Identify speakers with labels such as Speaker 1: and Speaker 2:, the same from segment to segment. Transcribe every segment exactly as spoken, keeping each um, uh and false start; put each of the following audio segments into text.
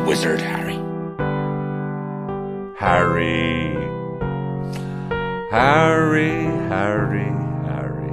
Speaker 1: wizard, Harry.
Speaker 2: Harry. Harry, Harry, Harry.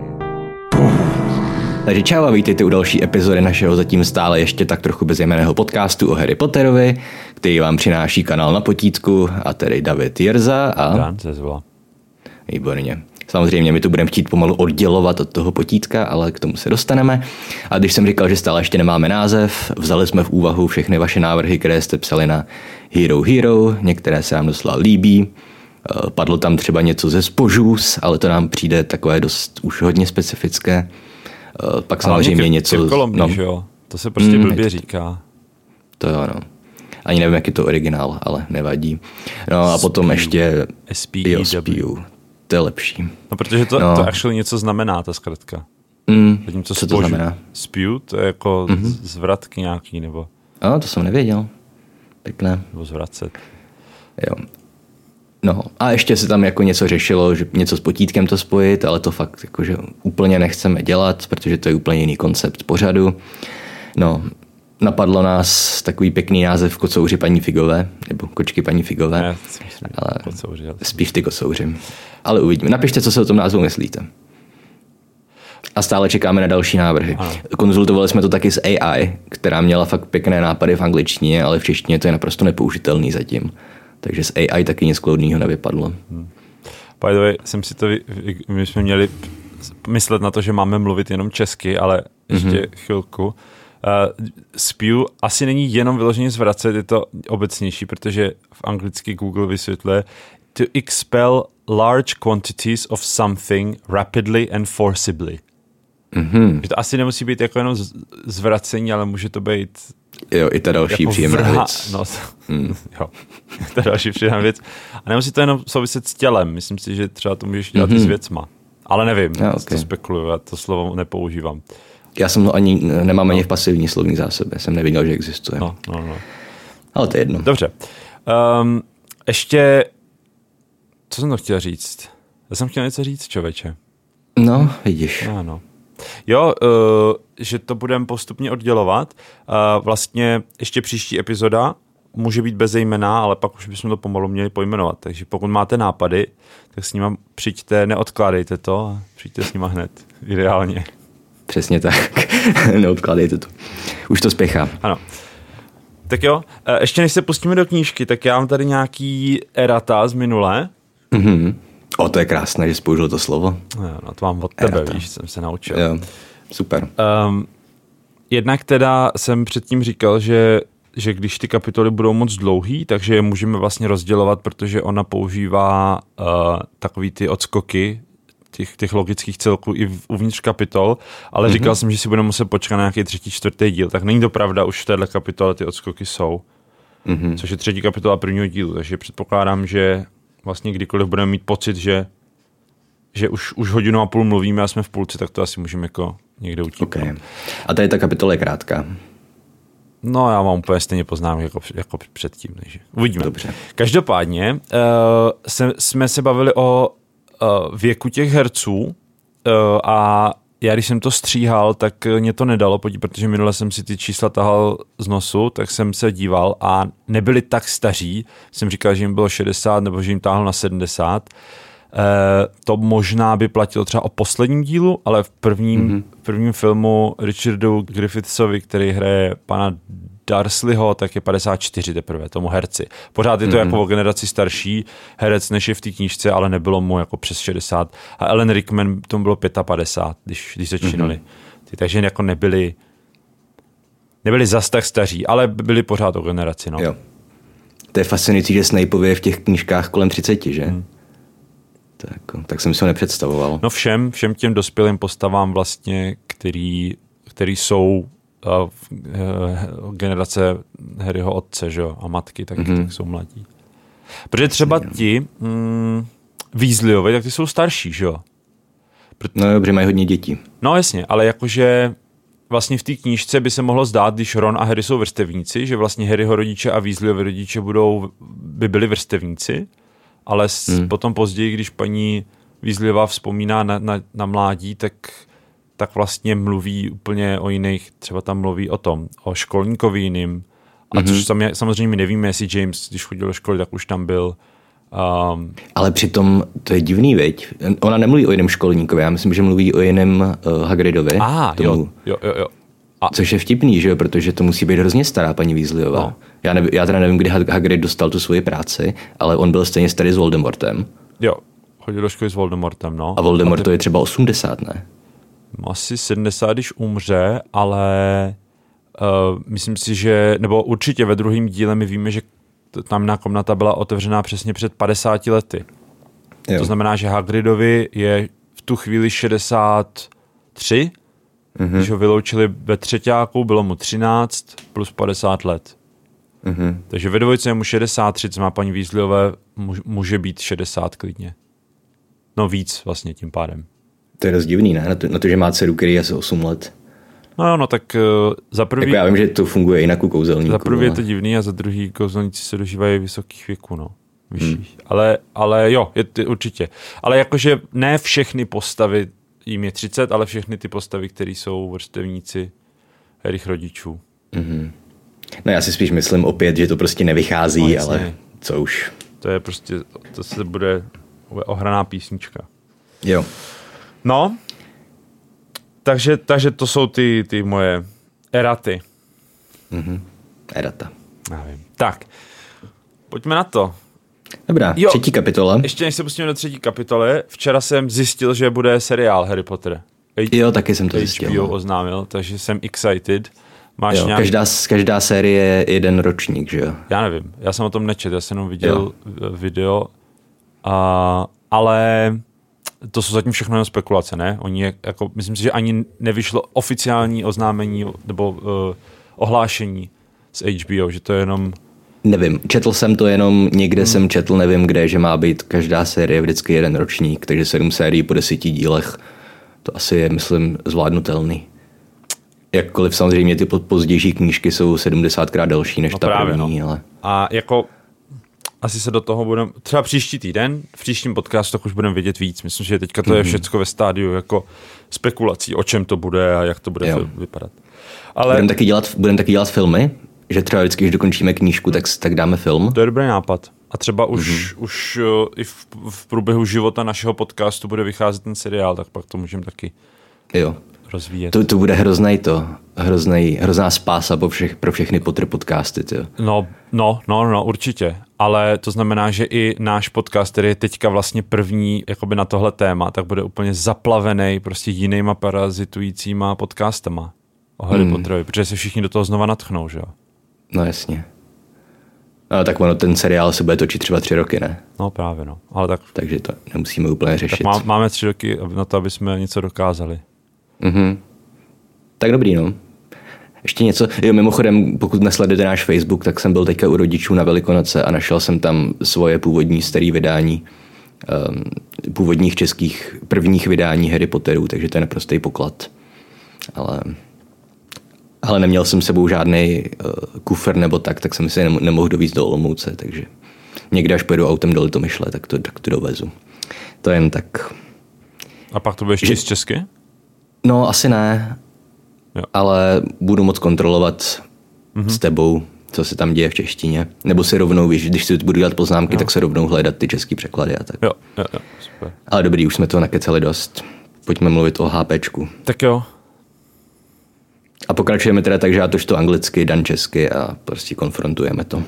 Speaker 3: Takže čau a vítejte u další epizody našeho zatím stále ještě tak trochu bezjmenného podcastu o Harry Potterovi, který vám přináší kanál Na potítku, a tedy David Jirza a...
Speaker 2: Dan se zvolá.
Speaker 3: Výborně. Samozřejmě my tu budeme chtít pomalu oddělovat od toho potítka, ale k tomu se dostaneme. A když jsem říkal, že stále ještě nemáme název, vzali jsme v úvahu všechny vaše návrhy, které jste psali na Hero Hero, některé se nám doslova líbí. Padlo tam třeba něco ze Spožus, ale to nám přijde takové dost už hodně specifické. Pak samozřejmě něco...
Speaker 2: Krkolomný, no, jo? To se prostě
Speaker 3: mm,
Speaker 2: blbě říká.
Speaker 3: To jo, no. Ani nevím, jak je to originál, ale nevadí. No a potom
Speaker 2: Spew.
Speaker 3: ještě...
Speaker 2: S P E W.
Speaker 3: Spew. To je lepší.
Speaker 2: No, protože to,
Speaker 3: no.
Speaker 2: to actually něco znamená, ta zkratka.
Speaker 3: Mm,
Speaker 2: co
Speaker 3: co to znamená?
Speaker 2: Spew, to je jako
Speaker 3: mm-hmm.
Speaker 2: zvratky nějaký, nebo...
Speaker 3: No, to jsem nevěděl. Pěkné.
Speaker 2: Nebo zvracet.
Speaker 3: Jo. No a ještě se tam jako něco řešilo, že něco s potítkem to spojit, ale to fakt jakože úplně nechceme dělat, protože to je úplně jiný koncept pořadu. No, napadlo nás takový pěkný název Kocouři paní Figové, nebo Kočky paní Figové.
Speaker 2: Ne, myslím,
Speaker 3: ale
Speaker 2: kocouři, ale...
Speaker 3: spíš ty kocouři. Ale uvidíme. Napište, co si o tom názvu myslíte. A stále čekáme na další návrhy.
Speaker 2: Ano.
Speaker 3: Konzultovali jsme to taky s A I, která měla fakt pěkné nápady v angličtině, ale v češtině to je naprosto nepoužitelný zatím. Takže s A I taky nic kloudného nevypadlo. Hmm.
Speaker 2: By the way, jsem si to, my jsme měli myslet na to, že máme mluvit jenom česky, ale ještě mm-hmm. chvilku. Uh, Spew asi není jenom vyloženě zvracet, je to obecnější, protože v anglicky Google vysvětluje to expel large quantities of something rapidly and forcibly.
Speaker 3: Mm-hmm.
Speaker 2: Že to asi nemusí být jako jenom zvracení, ale může to být...
Speaker 3: Jo, i ta další
Speaker 2: jako
Speaker 3: příjemná
Speaker 2: vrha,
Speaker 3: věc.
Speaker 2: No, mm. jo, ta další příjemná věc. A nemusí to jenom souviset s tělem. Myslím si, že třeba to můžeš dělat mm-hmm. i s věcma. Ale nevím, já, okay. to spekuluju, já to slovo nepoužívám.
Speaker 3: Já jsem to ani, nemám ani no. v pasivní slovní zásobě, jsem nevěděl, že existuje.
Speaker 2: No, no, no.
Speaker 3: Ale to je jedno.
Speaker 2: Dobře. Um, ještě, co jsem to chtěl říct? Já jsem chtěl něco říct, člověče.
Speaker 3: No, vidíš.
Speaker 2: No, no. Jo, uh, že to budeme postupně oddělovat. Uh, vlastně ještě příští epizoda může být bez jména, ale pak už bychom to pomalu měli pojmenovat. Takže pokud máte nápady, tak s nima přijďte, neodkládejte to a přijďte s nima hned. Ideálně.
Speaker 3: Přesně tak. Neodkládejte to. Už to spěchá.
Speaker 2: Ano. Tak jo, uh, ještě než se pustíme do knížky, tak já mám tady nějaký erata z minule.
Speaker 3: Mhm. O, to je krásné, že jsi použil to slovo.
Speaker 2: No, no to mám od tebe,
Speaker 3: Erata.
Speaker 2: Víš, jsem se naučil.
Speaker 3: Jo, super.
Speaker 2: Um, jednak teda jsem předtím říkal, že, že když ty kapitoly budou moc dlouhý, takže je můžeme vlastně rozdělovat, protože ona používá uh, takový ty odskoky těch, těch logických celků i uvnitř kapitol, ale mm-hmm. říkal jsem, že si budeme muset počkat na nějaký třetí, čtvrtý díl. Tak není to pravda, už v téhle kapitole ty odskoky jsou. Mm-hmm. Což je třetí kapitola prvního dílu, takže předpokládám, že vlastně kdykoliv budeme mít pocit, že, že už, už hodinu a půl mluvíme a jsme v půlce, tak to asi můžeme jako někde utíknout. Okay.
Speaker 3: A tady ta kapitola je krátká.
Speaker 2: No, já mám úplně stejně poznámky jako, jako předtím. Takže uvidíme.
Speaker 3: Dobře.
Speaker 2: Každopádně uh, se, jsme se bavili o uh, věku těch herců uh, a já, když jsem to stříhal, tak mě to nedalo, protože minule jsem si ty čísla tahal z nosu, tak jsem se díval a nebyli tak staří. Jsem říkal, že jim bylo šedesát nebo že jim táhl na sedmdesát. E, to možná by platilo třeba o posledním dílu, ale v prvním, mm-hmm. v prvním filmu Richardu Griffithsovi, který hraje pana Dursleyho, tak je padesát čtyři teprve, tomu herci. Pořád je to mm-hmm. jako o generaci starší herec, než je v té knížce, ale nebylo mu jako přes šedesát. A Alan Rickman, tomu bylo padesát pět, když, když začínali. Mm-hmm. Takže jako nebyli nebyli zas tak staří, ale byli pořád o generaci. No.
Speaker 3: Jo. To je fascinující, že Snapeovi je v těch knížkách kolem třiceti, že? Hmm. Tak, tak jsem si ho nepředstavoval.
Speaker 2: No všem, všem těm dospělým postavám vlastně, který, který jsou uh, uh, generace Harryho otce, že jo, a matky, tak, mm-hmm. tak jsou mladí. Protože třeba ti mm, Weasleyovi, tak ty jsou starší, že jo? Proto...
Speaker 3: No dobře, mají hodně dětí.
Speaker 2: No jasně, ale jakože vlastně v té knížce by se mohlo zdát, když Ron a Harry jsou vrstevníci, že vlastně Harryho rodiče a Weasleyovi rodiče budou, by byli vrstevníci, ale hmm. potom později, když paní Weasleyová vzpomíná na, na, na mládí, tak, tak vlastně mluví úplně o jiných, třeba tam mluví o tom, o školníkovi jiným A mm-hmm. což sam, samozřejmě my nevíme, jestli James, když chodil do školy, tak už tam byl. Um,
Speaker 3: Ale přitom to je divný, viď? Ona nemluví o jiném školníkovi, já myslím, že mluví o jiném uh, Hagridovi.
Speaker 2: Ah, jo, jo, jo, jo.
Speaker 3: A... Což je vtipný, že jo, protože to musí být hrozně stará paní Weasleyová. No. Já, nev, já teda nevím, kdy Hagrid dostal tu svoji práci, ale on byl stejně starý s Voldemortem.
Speaker 2: Jo, chodil do školy s Voldemortem, no.
Speaker 3: A Voldemort a to je třeba osmdesát, ne?
Speaker 2: Asi sedmdesát, když umře, ale uh, myslím si, že, nebo určitě ve druhém díle my víme, že tamná komnata byla otevřená přesně před padesáti lety. Jo. To znamená, že Hagridovi je v tu chvíli šedesát tři, mm-hmm. když ho vyloučili ve třeťáku, bylo mu třináct plus padesát let. Mm-hmm. Takže ve dvojce je mu šedesát tři, co má paní Weasleyové, může být šedesát klidně. No víc vlastně tím pádem.
Speaker 3: To je dost divný, ne? Na to, na to že má dceru, který je asi osm let.
Speaker 2: No jo, no tak uh, za prvý...
Speaker 3: Jako já vím, že to funguje jinak u kouzelníků.
Speaker 2: Za prvý ale... je to divný a za druhý kouzelníci se dožívají vysokých věků, no. Vyšších. Hmm. Ale, ale jo, je to určitě. Ale jakože ne všechny postavy, jim je třicet, ale všechny ty postavy, které jsou vrstevníci Harrych rodičů.
Speaker 3: Mm-hmm. No já si spíš myslím opět, že to prostě nevychází, no, ale co už.
Speaker 2: To je prostě, to se bude ohraná písnička.
Speaker 3: Jo.
Speaker 2: No, takže, takže to jsou ty, ty moje eraty.
Speaker 3: Mm-hmm. Erata.
Speaker 2: Já vím. Tak, pojďme na to.
Speaker 3: Dobrá, jo, třetí kapitola.
Speaker 2: Ještě než se pustíme do třetí kapitoly, včera jsem zjistil, že bude seriál Harry Potter. H-
Speaker 3: jo, taky jsem to zjistil.
Speaker 2: H B O oznámil, takže jsem excited. Máš
Speaker 3: jo,
Speaker 2: nějak...
Speaker 3: každá, každá série je jeden ročník, že jo?
Speaker 2: Já nevím, já jsem o tom nečet, já jsem jenom viděl jo. video, a, ale to jsou zatím všechno jenom spekulace, ne? Oni je, jako, myslím si, že ani nevyšlo oficiální oznámení nebo uh, ohlášení z H B O, že to je jenom...
Speaker 3: Nevím, četl jsem to jenom, někde hmm. jsem četl, nevím kde, že má být každá série vždycky jeden ročník, takže sedm sérií po deseti dílech, to asi je, myslím, zvládnutelný. Jakkoliv samozřejmě ty pozdější knížky jsou sedmdesátkrát delší než
Speaker 2: no
Speaker 3: ta
Speaker 2: právě,
Speaker 3: první.
Speaker 2: No.
Speaker 3: Ale...
Speaker 2: A jako asi se do toho budeme, třeba příští týden, v příštím podcastu už budeme vědět víc. Myslím, že teďka to je všechno ve stádiu jako spekulací, o čem to bude a jak to bude jo. vypadat. Ale...
Speaker 3: Budeme taky dělat, budeme taky dělat filmy, že třeba vždycky, když dokončíme knížku, tak, tak dáme film.
Speaker 2: To je dobrý nápad. A třeba už, mm-hmm. už uh, i v, v průběhu života našeho podcastu bude vycházet ten seriál, tak pak to můžeme taky
Speaker 3: jo.
Speaker 2: rozvíjet.
Speaker 3: To, to bude hroznej to, hroznej, hrozná spása pro, všech, pro všechny Potter podcasty. Tyjo.
Speaker 2: No, no, no, no, určitě. Ale to znamená, že i náš podcast, který je teďka vlastně první jakoby na tohle téma, tak bude úplně zaplavený prostě jinýma parazitujícíma podcastama o Harry hmm. Potterovi, protože se všichni do toho znova natchnou, že jo?
Speaker 3: No jasně. No, tak ono, ten seriál se bude točit třeba tři roky, ne?
Speaker 2: No právě, no. Ale tak,
Speaker 3: takže to nemusíme úplně řešit.
Speaker 2: Tak má, máme tři roky na to, aby jsme něco dokázali.
Speaker 3: Mhm. Tak dobrý, no. Ještě něco. Jo, mimochodem, pokud nesledujete náš Facebook, tak jsem byl teďka u rodičů na Velikonoce a našel jsem tam svoje původní staré vydání um, původních českých prvních vydání Harry Potterů, takže to je naprostý poklad. Ale... Ale neměl jsem sebou žádný uh, kufr nebo tak, tak jsem si nemohl dovízt do Olomouce, takže někde až pojedu autem do Litomyšle, tak to, tak to dovezu. To jen tak.
Speaker 2: A pak to budeš číst že... česky?
Speaker 3: No, asi ne,
Speaker 2: jo.
Speaker 3: Ale budu moc kontrolovat mm-hmm. s tebou, co se tam děje v češtině. Nebo si rovnou, víš, když si budu dělat poznámky, jo. tak se rovnou hledat ty český překlady a tak.
Speaker 2: Jo, jo, jo, super.
Speaker 3: Ale dobrý, už jsme toho nakecali dost. Pojďme mluvit o HPčku.
Speaker 2: Tak jo.
Speaker 3: A pokračujeme teda tak, že já tož to anglicky, Dan česky a prostě konfrontujeme to.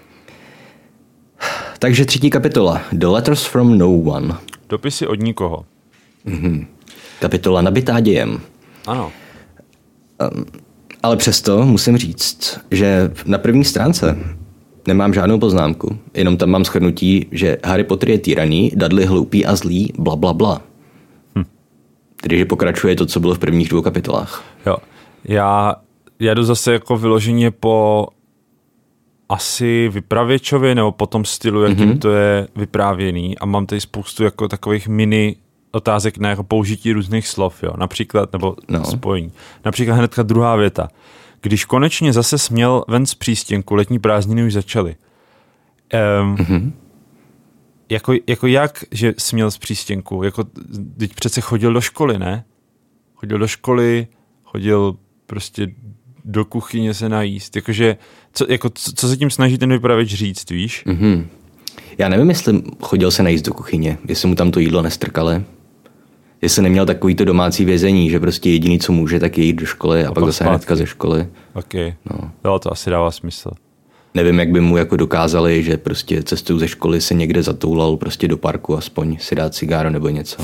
Speaker 3: Takže třetí kapitola. The Letters from No One.
Speaker 2: Dopisy od nikoho.
Speaker 3: Mm-hmm. Kapitola nabitá dějem.
Speaker 2: Ano.
Speaker 3: Um, ale přesto musím říct, že na první stránce nemám žádnou poznámku. Jenom tam mám shrnutí, že Harry Potter je týraný, Dudley hloupý a zlý, bla bla bla. Hm. Tedy, že pokračuje to, co bylo v prvních dvou kapitolách.
Speaker 2: Jo. Já jedu zase jako vyloženě po asi vypravěčovi nebo po tom stylu, jakým mm-hmm. to je vyprávěný a mám tady spoustu jako takových mini otázek na jako použití různých slov, jo, například, nebo no. spojení. Například hnedka druhá věta. Když konečně zase směl ven z přístěnku, letní prázdniny už začaly. Um, mm-hmm. jako, jako jak, že směl z přístěnku? Jako, teď přece chodil do školy, ne? Chodil do školy, chodil prostě do kuchyně se najíst. Jakože, co, jako, co, co se tím snaží ten vypravěč říct, víš?
Speaker 3: Mm-hmm. Já nevím, jestli chodil se najíst do kuchyně, jestli mu tam to jídlo nestrkali. Jestli neměl takový to domácí vězení, že prostě jediný, co může, tak je jít do školy a, a pak zase hnedka ze školy.
Speaker 2: Ok,
Speaker 3: no.
Speaker 2: Jo, to asi dává smysl.
Speaker 3: Nevím, jak by mu jako dokázali, že prostě cestou ze školy se někde zatoulal prostě do parku, aspoň si dát cigáro nebo něco.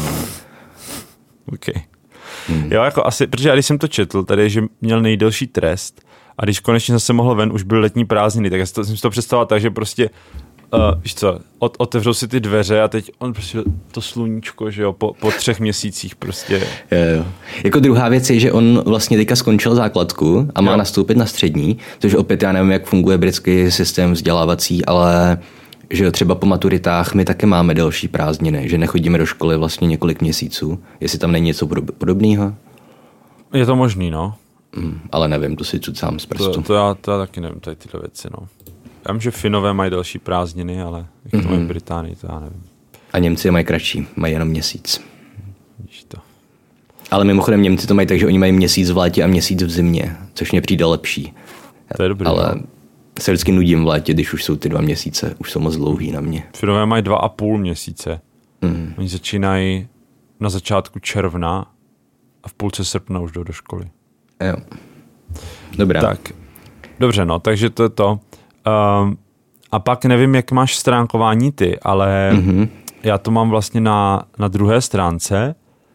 Speaker 2: Ok. Hmm. Jo, jako asi, protože já když jsem to četl, tady, že měl nejdelší trest a když konečně zase mohl ven, už byly letní prázdniny, tak já jsem si to představil tak, že prostě Uh, víš co, od, otevřou si ty dveře a teď on prostě to sluníčko, že jo, po, po třech měsících prostě.
Speaker 3: Jo, jo. Jako druhá věc je, že on vlastně teďka skončil základku a má jo. nastoupit na střední, což opět já nevím, jak funguje britský systém vzdělávací, ale že jo, třeba po maturitách my taky máme delší prázdniny, že nechodíme do školy vlastně několik měsíců. Jestli tam není něco podobného?
Speaker 2: Je to možný, no.
Speaker 3: Mm, ale nevím, to si cucám z prstu.
Speaker 2: To, to, já, to já taky nevím, tady tyhle věci, no. Já vím, že Finové mají další prázdniny, ale jak to mají v Británii, to já nevím.
Speaker 3: A Němci mají kratší, mají jenom měsíc.
Speaker 2: Víš to.
Speaker 3: Ale mimochodem Němci to mají tak, že oni mají měsíc v létě a měsíc v zimě, což mě přijde lepší.
Speaker 2: To je dobrý.
Speaker 3: Ale se vždycky nudím v létě, když už jsou ty dva měsíce, už jsou moc dlouhý na mě.
Speaker 2: Finové mají dva a půl měsíce. Mm. Oni začínají na začátku června a v půlce srpna už jdou do školy.
Speaker 3: Jo. Dobrá.
Speaker 2: Tak, dobře, no, takže to je to. Um, a pak nevím, jak máš stránkování ty, ale mm-hmm. já to mám vlastně na, na druhé stránce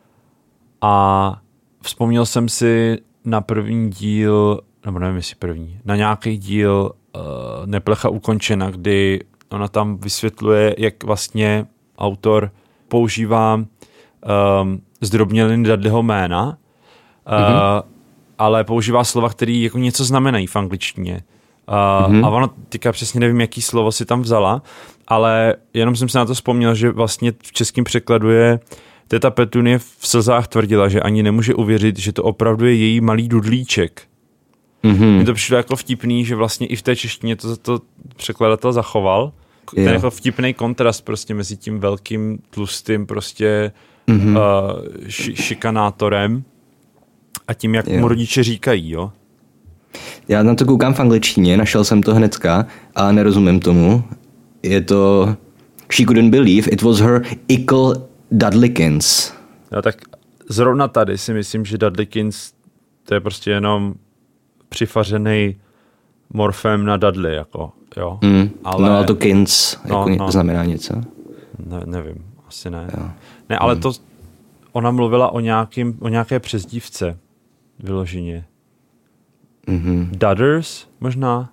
Speaker 2: a vzpomněl jsem si na první díl, nebo nevím, jestli první, na nějaký díl uh, Neplecha ukončena, kdy ona tam vysvětluje, jak vlastně autor používá um, zdrobněliny Dudleyho jména, uh, mm-hmm. ale používá slova, které jako něco znamenají v angličtině. Uh, mm-hmm. A ona teďka přesně nevím, jaký slovo si tam vzala, ale jenom jsem se na to vzpomněl, že vlastně v českém překladu je teta Petunie v slzách tvrdila, že ani nemůže uvěřit, že to opravdu je její malý dudlíček. Mm-hmm. Mně to přišlo jako vtipný, že vlastně i v té češtině to, to překladatel zachoval. Ten yeah. jako vtipný kontrast prostě mezi tím velkým, tlustým prostě mm-hmm. uh, ši- šikanátorem a tím, jak yeah. mu rodiče říkají, jo.
Speaker 3: Já na to koukám v angličtině, našel jsem to hnedka a nerozumím tomu. Je to She couldn't believe it was her ickle Dudleykins.
Speaker 2: No tak zrovna tady si myslím, že Dudleykins to je prostě jenom přifařený morfém na Dudley, jako, jo.
Speaker 3: Mm, ale, no ale to kins jako
Speaker 2: no, no.
Speaker 3: znamená něco?
Speaker 2: Ne, nevím, asi ne. Jo. Ne, ale mm. to ona mluvila o, nějakým, o nějaké přezdívce vyloženě. Mm-hmm. Dudders možná?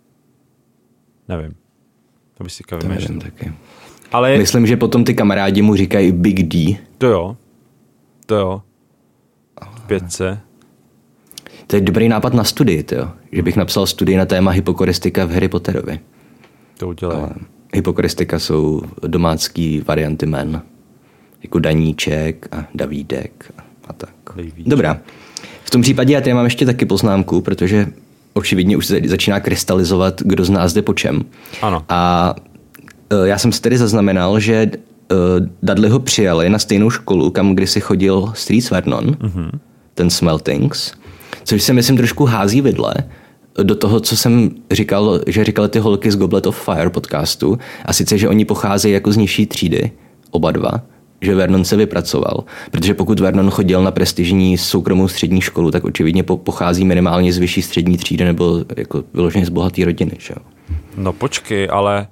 Speaker 2: Nevím. To by si
Speaker 3: nevím taky.
Speaker 2: Ale
Speaker 3: myslím, že potom ty kamarádi mu říkají Big D.
Speaker 2: To jo. To jo. V pětce.
Speaker 3: To je dobrý nápad na studii, jo. Že bych napsal studii na téma hypokoristika v Harry Potterovi.
Speaker 2: To udělej. Ale
Speaker 3: hypokoristika jsou domácký varianty jmen. Jako Daníček a Davídek a tak. Davíček. Dobrá. V tom případě já tady mám ještě taky poznámku, protože očividně už se začíná krystalizovat, kdo z nás jde po čem.
Speaker 2: Ano.
Speaker 3: A já jsem si tedy zaznamenal, že Dudley ho přijali na stejnou školu, kam kdysi chodil Streets Vernon, mm-hmm. ten Smeltings, což se myslím trošku hází vidle do toho, co jsem říkal, že říkali ty holky z Goblet of Fire podcastu, a sice, že oni pocházejí jako z nižší třídy, oba dva, že Vernon se vypracoval. Protože pokud Vernon chodil na prestižní soukromou střední školu, tak očividně pochází minimálně z vyšší střední třídy nebo jako vyloženě z bohaté rodiny. Že?
Speaker 2: No počkej, ale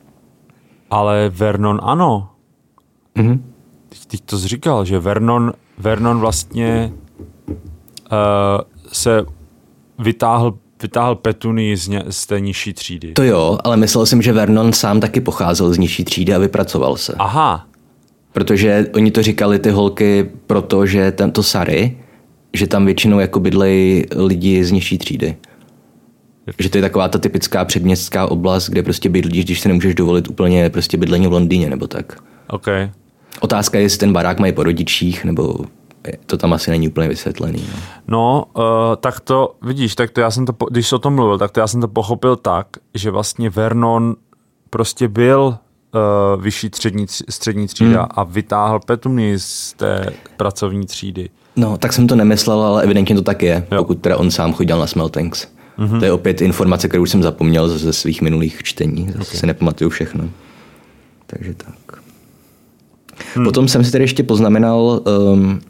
Speaker 2: ale Vernon ano.
Speaker 3: Mm-hmm.
Speaker 2: Teď, teď to jsi říkal, že Vernon, Vernon vlastně uh, se vytáhl, vytáhl Petunii z, ně, z té nižší třídy.
Speaker 3: To jo, ale myslel jsem, že Vernon sám taky pocházel z nižší třídy a vypracoval se.
Speaker 2: Aha.
Speaker 3: Protože oni to říkali ty holky, protože tento Surrey, že tam většinou jako bydlejí lidi z nižší třídy. Že to je taková ta typická předměstská oblast, kde prostě bydlíš, když si nemůžeš dovolit úplně prostě bydlení v Londýně nebo tak.
Speaker 2: Okay.
Speaker 3: Otázka je, jestli ten barák mají po rodičích, nebo to tam asi není úplně vysvětlený. No,
Speaker 2: no uh, tak to, vidíš, tak to já jsem to, když jsi o tom mluvil, tak to já jsem to pochopil tak, že vlastně Vernon prostě byl Uh, vyšší střední, střední třída hmm. a vytáhl Petunii z té pracovní třídy.
Speaker 3: No, tak jsem to nemyslel, ale evidentně to tak je, jo. Pokud teda on sám chodil na Smeltanks. Mm-hmm. To je opět informace, kterou jsem zapomněl ze svých minulých čtení. Zase okay. si nepamatuju všechno. Takže tak. Hmm. Potom jsem si tady ještě poznamenal, um,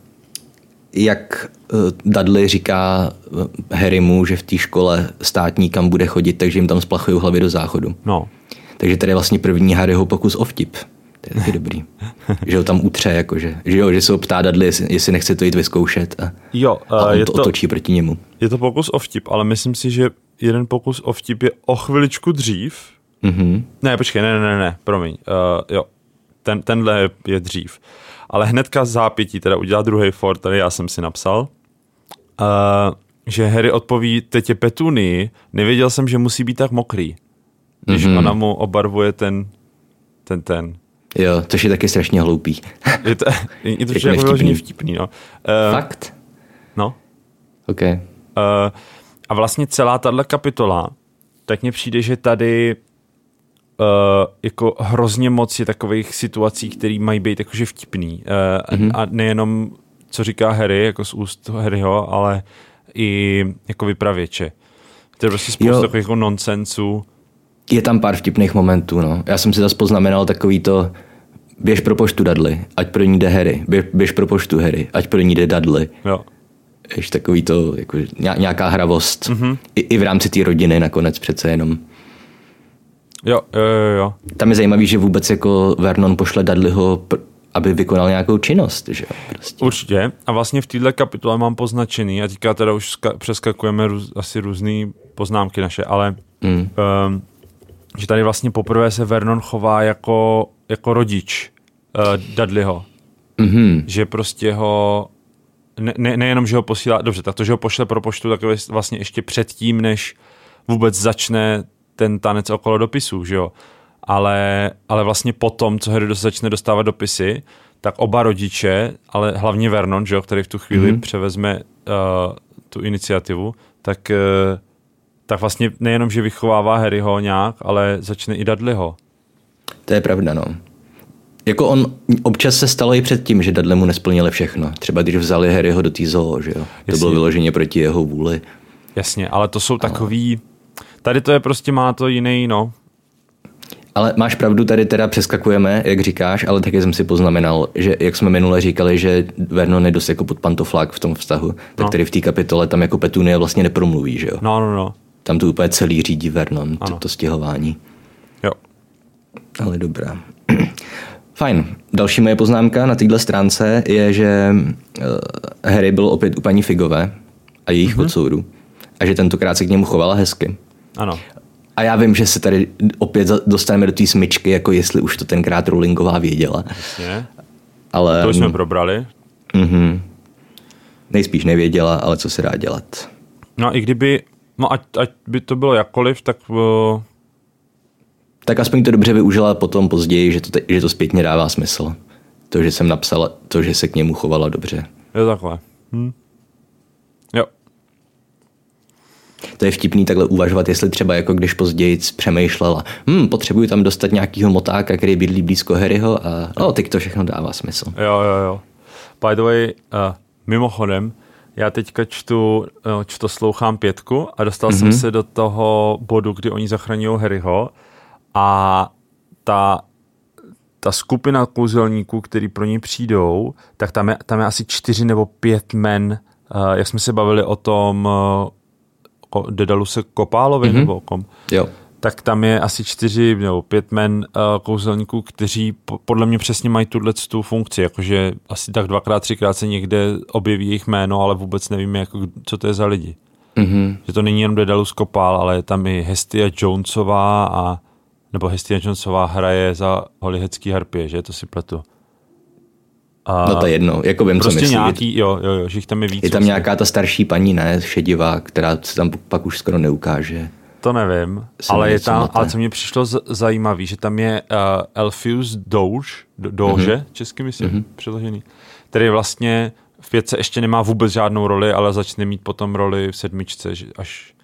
Speaker 3: jak uh, Dudley říká uh, Harrymu, že v té škole státní, kam bude chodit, takže jim tam splachují hlavy do záchodu.
Speaker 2: No.
Speaker 3: Takže tady je vlastně první Harryho pokus o vtip. To je taky dobrý. Že ho tam utře, jakože, že, jo, že se ho ptá Dudley, jestli, jestli nechce to jít vyzkoušet a,
Speaker 2: jo, uh,
Speaker 3: a on
Speaker 2: je
Speaker 3: to,
Speaker 2: to
Speaker 3: otočí proti němu.
Speaker 2: Je to pokus o vtip, ale myslím si, že jeden pokus o vtip je o chviličku dřív.
Speaker 3: Mm-hmm.
Speaker 2: Ne, počkej, ne, ne, ne, ne promiň. Uh, jo, Ten, tenhle je, je dřív. Ale hnedka zápětí teda udělá druhý for, tady já jsem si napsal, uh, že Harry odpoví tetě Petunii, nevěděl jsem, že musí být tak mokrý. Když mm-hmm. ona mu obarvuje ten, ten, ten.
Speaker 3: Jo, což je taky strašně hloupý.
Speaker 2: Je to, je to jako vyloženě vtipný, no. Uh,
Speaker 3: Fakt?
Speaker 2: No.
Speaker 3: OK.
Speaker 2: Uh, a vlastně celá tahle kapitola, tak mně přijde, že tady uh, jako hrozně moc je takových situací, které mají být jakože vtipný. Uh, mm-hmm. A nejenom, co říká Harry, jako z úst Harryho, ale i jako vypravěče. To je prostě spousta takových jako nonsensů.
Speaker 3: Je tam pár vtipných momentů, no. Já jsem si zase poznamenal takový to, běž pro poštu Dudley, ať pro ní jde Harry, běž, běž pro poštu Harry, ať pro ní jde Dudley.
Speaker 2: Jo.
Speaker 3: Ještě takový to, jako nějaká hravost. Mm-hmm. I, I v rámci té rodiny nakonec přece jenom.
Speaker 2: Jo, jo, jo, jo.
Speaker 3: Tam je zajímavý, že vůbec jako Vernon pošle Dudleyho, aby vykonal nějakou činnost, že jo? Prostě.
Speaker 2: Určitě. A vlastně v této kapitole mám poznačený, a teďka teda už ska- přeskakujeme růz, asi různý poznámky naše, ale mm. um, že tady vlastně poprvé se Vernon chová jako, jako rodič uh, Dudleyho. Mm-hmm. Že prostě ho ne, ne, nejenom, že ho posílá, dobře, tak to, že ho pošle pro poštu, tak vlastně ještě předtím, než vůbec začne ten tanec okolo dopisů, že jo. Ale, ale vlastně potom, co Harry začne dostávat dopisy, tak oba rodiče, ale hlavně Vernon, že jo, který v tu chvíli mm-hmm. převezme uh, tu iniciativu, tak, uh, tak vlastně nejenom, že vychovává Harryho nějak, ale začne i Dudleyho.
Speaker 3: To je pravda, no. Jako on, občas se stalo i předtím, že Dudley mu nesplnili všechno. Třeba když vzali Harryho do té zoo, že jo. Jasně. To bylo vyloženě proti jeho vůli.
Speaker 2: Jasně, ale to jsou takový... Tady to je prostě, má to jiný, no.
Speaker 3: Ale máš pravdu, tady teda přeskakujeme, jak říkáš, ale taky jsem si poznamenal, že jak jsme minule říkali, že Vernon je dost jako pod pantoflák v tom vztahu, tak no. Tady v té kapitole tam jako Petunie vlastně nepromluví, že jo?
Speaker 2: No, no, no.
Speaker 3: Tam to úplně celý řídí Vernon, to, to stěhování.
Speaker 2: Jo.
Speaker 3: Ale dobrá. Fajn. Další moje poznámka na téhle stránce je, že Harry byl opět u paní Figové a jejich mm-hmm. odsoudu. A že tentokrát se k němu chovala hezky.
Speaker 2: Ano.
Speaker 3: A já vím, že se tady opět dostaneme do té smyčky, jako jestli už to tenkrát Rowlingová věděla.
Speaker 2: Jasně.
Speaker 3: Ale,
Speaker 2: to jsme probrali.
Speaker 3: Mhm. Nejspíš nevěděla, ale co se dá dělat.
Speaker 2: No i kdyby, no ať, ať by to bylo jakkoliv, tak... Uh...
Speaker 3: Tak aspoň to dobře využila potom později, že to, te, že to zpětně dává smysl. To, že jsem napsala, to, že se k němu chovala dobře.
Speaker 2: Je takhle. Hm. Jo.
Speaker 3: To je vtipný takhle uvažovat, jestli třeba jako když později přemýšlela, hm, potřebuji tam dostat nějakýho motáka, který bydlí blízko Harryho a no, teď to všechno dává smysl.
Speaker 2: Jo, jo, jo. By the way, uh, mimochodem, já teďka čtu, uh, čtu slouchám pětku a dostal mm-hmm. jsem se do toho bodu, kdy oni zachraňují Harryho a ta, ta skupina kouzelníků, který pro ní přijdou, tak tam je, tam je asi čtyři nebo pět men, uh, jak jsme se bavili o tom uh, o Dedaluse Kopálovi, mm-hmm. nebo o kom,
Speaker 3: jo.
Speaker 2: Tak tam je asi čtyři nebo pět men uh, kouzelníků, kteří po, podle mě přesně mají tu funkci, jakože asi tak dvakrát, třikrát se někde objeví jejich jméno, ale vůbec nevíme, jako, co to je za lidi. Mm-hmm. Že to není jenom Dedalus Kopál, ale je tam i Hestia Jonesová, a, nebo Hestia Jonesová hraje za Holyheadský harpie, že to si pletu. A
Speaker 3: no to je jedno, jako vím,
Speaker 2: prostě
Speaker 3: co myslí.
Speaker 2: Nějaký, jo, jo, jo, že jich tam je víc.
Speaker 3: Je tam nějaká ta starší paní, ne, šedivá, která se tam pak už skoro neukáže.
Speaker 2: To nevím, ale je tam, ale co mě přišlo z, zajímavý, že tam je uh, Elphius Doge, do, Doge, mm-hmm. česky myslím, mm-hmm. přeložený, který vlastně v pětce ještě nemá vůbec žádnou roli, ale začne mít potom roli v sedmičce, až,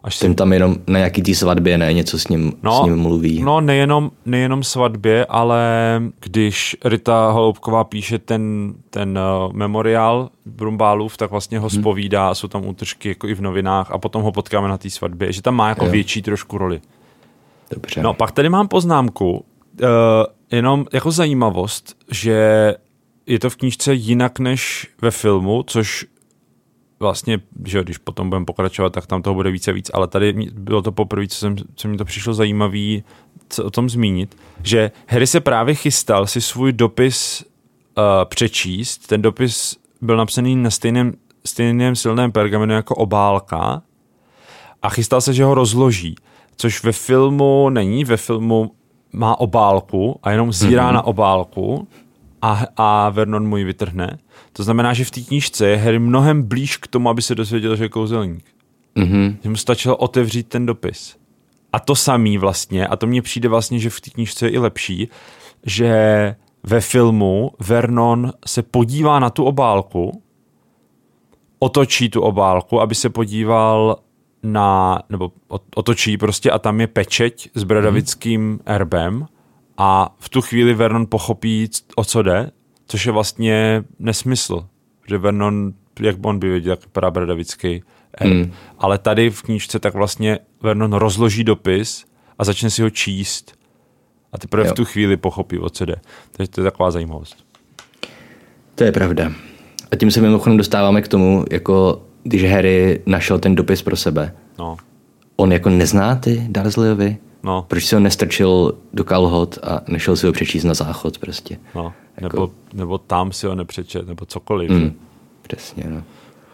Speaker 2: Až
Speaker 3: Ten tam jenom na nějaký té svatbě, ne? Něco s ním,
Speaker 2: no,
Speaker 3: s ním mluví.
Speaker 2: No nejenom, nejenom svatbě, ale když Rita Holoubková píše ten, ten uh, memoriál Brumbálův, tak vlastně ho zpovídá a jsou tam útržky jako i v novinách a potom ho potkáme na té svatbě, že tam má jako jo. větší trošku roli.
Speaker 3: Dobře.
Speaker 2: No pak tady mám poznámku, uh, jenom jako zajímavost, že je to v knížce jinak než ve filmu, což vlastně, že když potom budeme pokračovat, tak tam toho bude více víc, ale tady bylo to poprvé, co, jsem, co mi to přišlo zajímavý co o tom zmínit, že Harry se právě chystal si svůj dopis uh, přečíst. Ten dopis byl napsaný na stejném, stejném silném pergamenu jako obálka a chystal se, že ho rozloží, což ve filmu není, ve filmu má obálku a jenom zírá mm-hmm. na obálku a, a Vernon mu ji vytrhne. To znamená, že v té knížce je Harry mnohem blíž k tomu, aby se dozvěděl, že je kouzelník. Mm-hmm. Že mu stačilo otevřít ten dopis. A to samý vlastně, a to mně přijde vlastně, že v té knížce je i lepší, že ve filmu Vernon se podívá na tu obálku, otočí tu obálku, aby se podíval na, nebo otočí prostě a tam je pečeť s bradavickým mm. erbem a v tu chvíli Vernon pochopí, o co jde, což je vlastně nesmysl, že Vernon, jak on by věděl, jak vypadá bradavický erb. Mm. Ale tady v knížce tak vlastně Vernon rozloží dopis a začne si ho číst a teprve jo. v tu chvíli pochopí, o co jde. Takže to je taková zajímavost.
Speaker 3: To je pravda. A tím se mimochodem dostáváme k tomu, jako když Harry našel ten dopis pro sebe.
Speaker 2: No.
Speaker 3: On jako nezná ty Dursleyovi?
Speaker 2: No.
Speaker 3: Proč si ho nestrčil do kalhot a nešel si ho přečíst na záchod prostě?
Speaker 2: No. Jako... Nebo, nebo tam si ho nepřečet, nebo cokoliv.
Speaker 3: Mm. Přesně, no.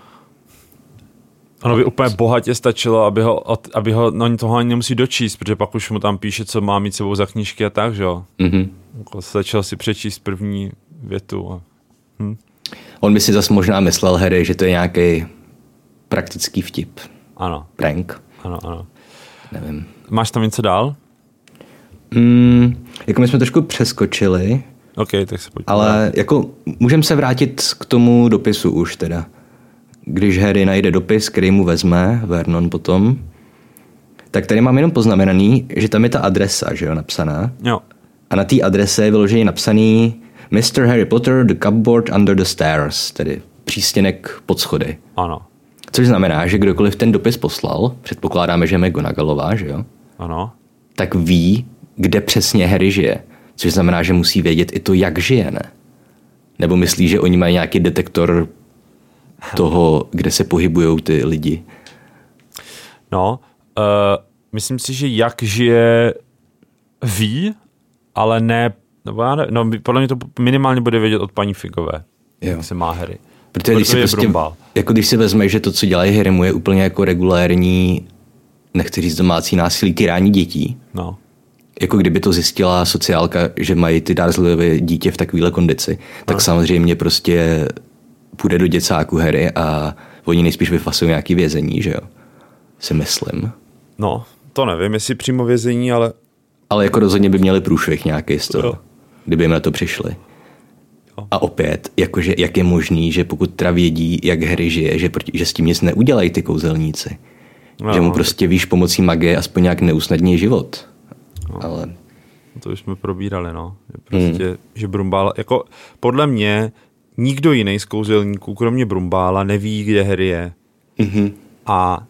Speaker 2: Ono by úplně bohatě stačilo, aby ho, aby ho, no toho ani nemusí dočíst, protože pak už mu tam píše, co má mít sebou za knížky a tak, že jo. Mm-hmm. Jako stačilo si přečíst první větu. A... Hm.
Speaker 3: On by si zase možná myslel, Harry, že to je nějaký praktický vtip.
Speaker 2: Ano.
Speaker 3: Prank.
Speaker 2: Ano, ano.
Speaker 3: Nevím.
Speaker 2: Máš tam něco dál?
Speaker 3: Mm, jako my jsme trošku přeskočili.
Speaker 2: OK, tak se pojďme.
Speaker 3: Ale jako můžeme se vrátit k tomu dopisu už teda. Když Harry najde dopis, který mu vezme Vernon potom, tak tady mám jenom poznamenaný, že tam je ta adresa, že jo, napsaná.
Speaker 2: Jo.
Speaker 3: A na té adrese je vyloženě napsaný mister Harry Potter, the cupboard under the stairs, tedy přístěnek pod schody.
Speaker 2: Ano.
Speaker 3: Což znamená, že kdokoliv ten dopis poslal, předpokládáme, že je McGonagallová, že jo?
Speaker 2: Ano.
Speaker 3: Tak ví, kde přesně Harry žije. Což znamená, že musí vědět i to, jak žije, ne? Nebo myslí, že oni mají nějaký detektor toho, kde se pohybujou ty lidi?
Speaker 2: No, uh, myslím si, že jak žije ví, ale ne, nebo já ne, no podle mě to minimálně bude vědět od paní Figové, jo. Jak se má Harry.
Speaker 3: Protože když si prostě, jako když si vezme, že to, co dělají Harry, mu je úplně jako regulérní, nechci říct domácí násilí, tyrání dětí.
Speaker 2: No.
Speaker 3: Jako kdyby to zjistila sociálka, že mají ty Dursleyovy dítě v takovéhle kondici, tak no. samozřejmě prostě půjde do děcáku Harry a oni nejspíš vyfasují nějaký vězení, že jo? Si myslím.
Speaker 2: No, to nevím, jestli přímo vězení, ale...
Speaker 3: Ale jako rozhodně by měli průšvih nějaký z toho, kdyby jim na to přišli. Jo. A opět, jakože, jak je možný, že pokud teda vědí, jak Harry žije, že, že s tím nic neudělají ty kouzelníci. No, že mu prostě víš pomocí magie aspoň nějak neusnadní život.
Speaker 2: No.
Speaker 3: Ale...
Speaker 2: To už jsme probírali, no. Prostě, hmm. že Brumbál, jako podle mě nikdo jiný z kouzelníků, kromě Brumbála, neví, kde Harry je. Mm-hmm. A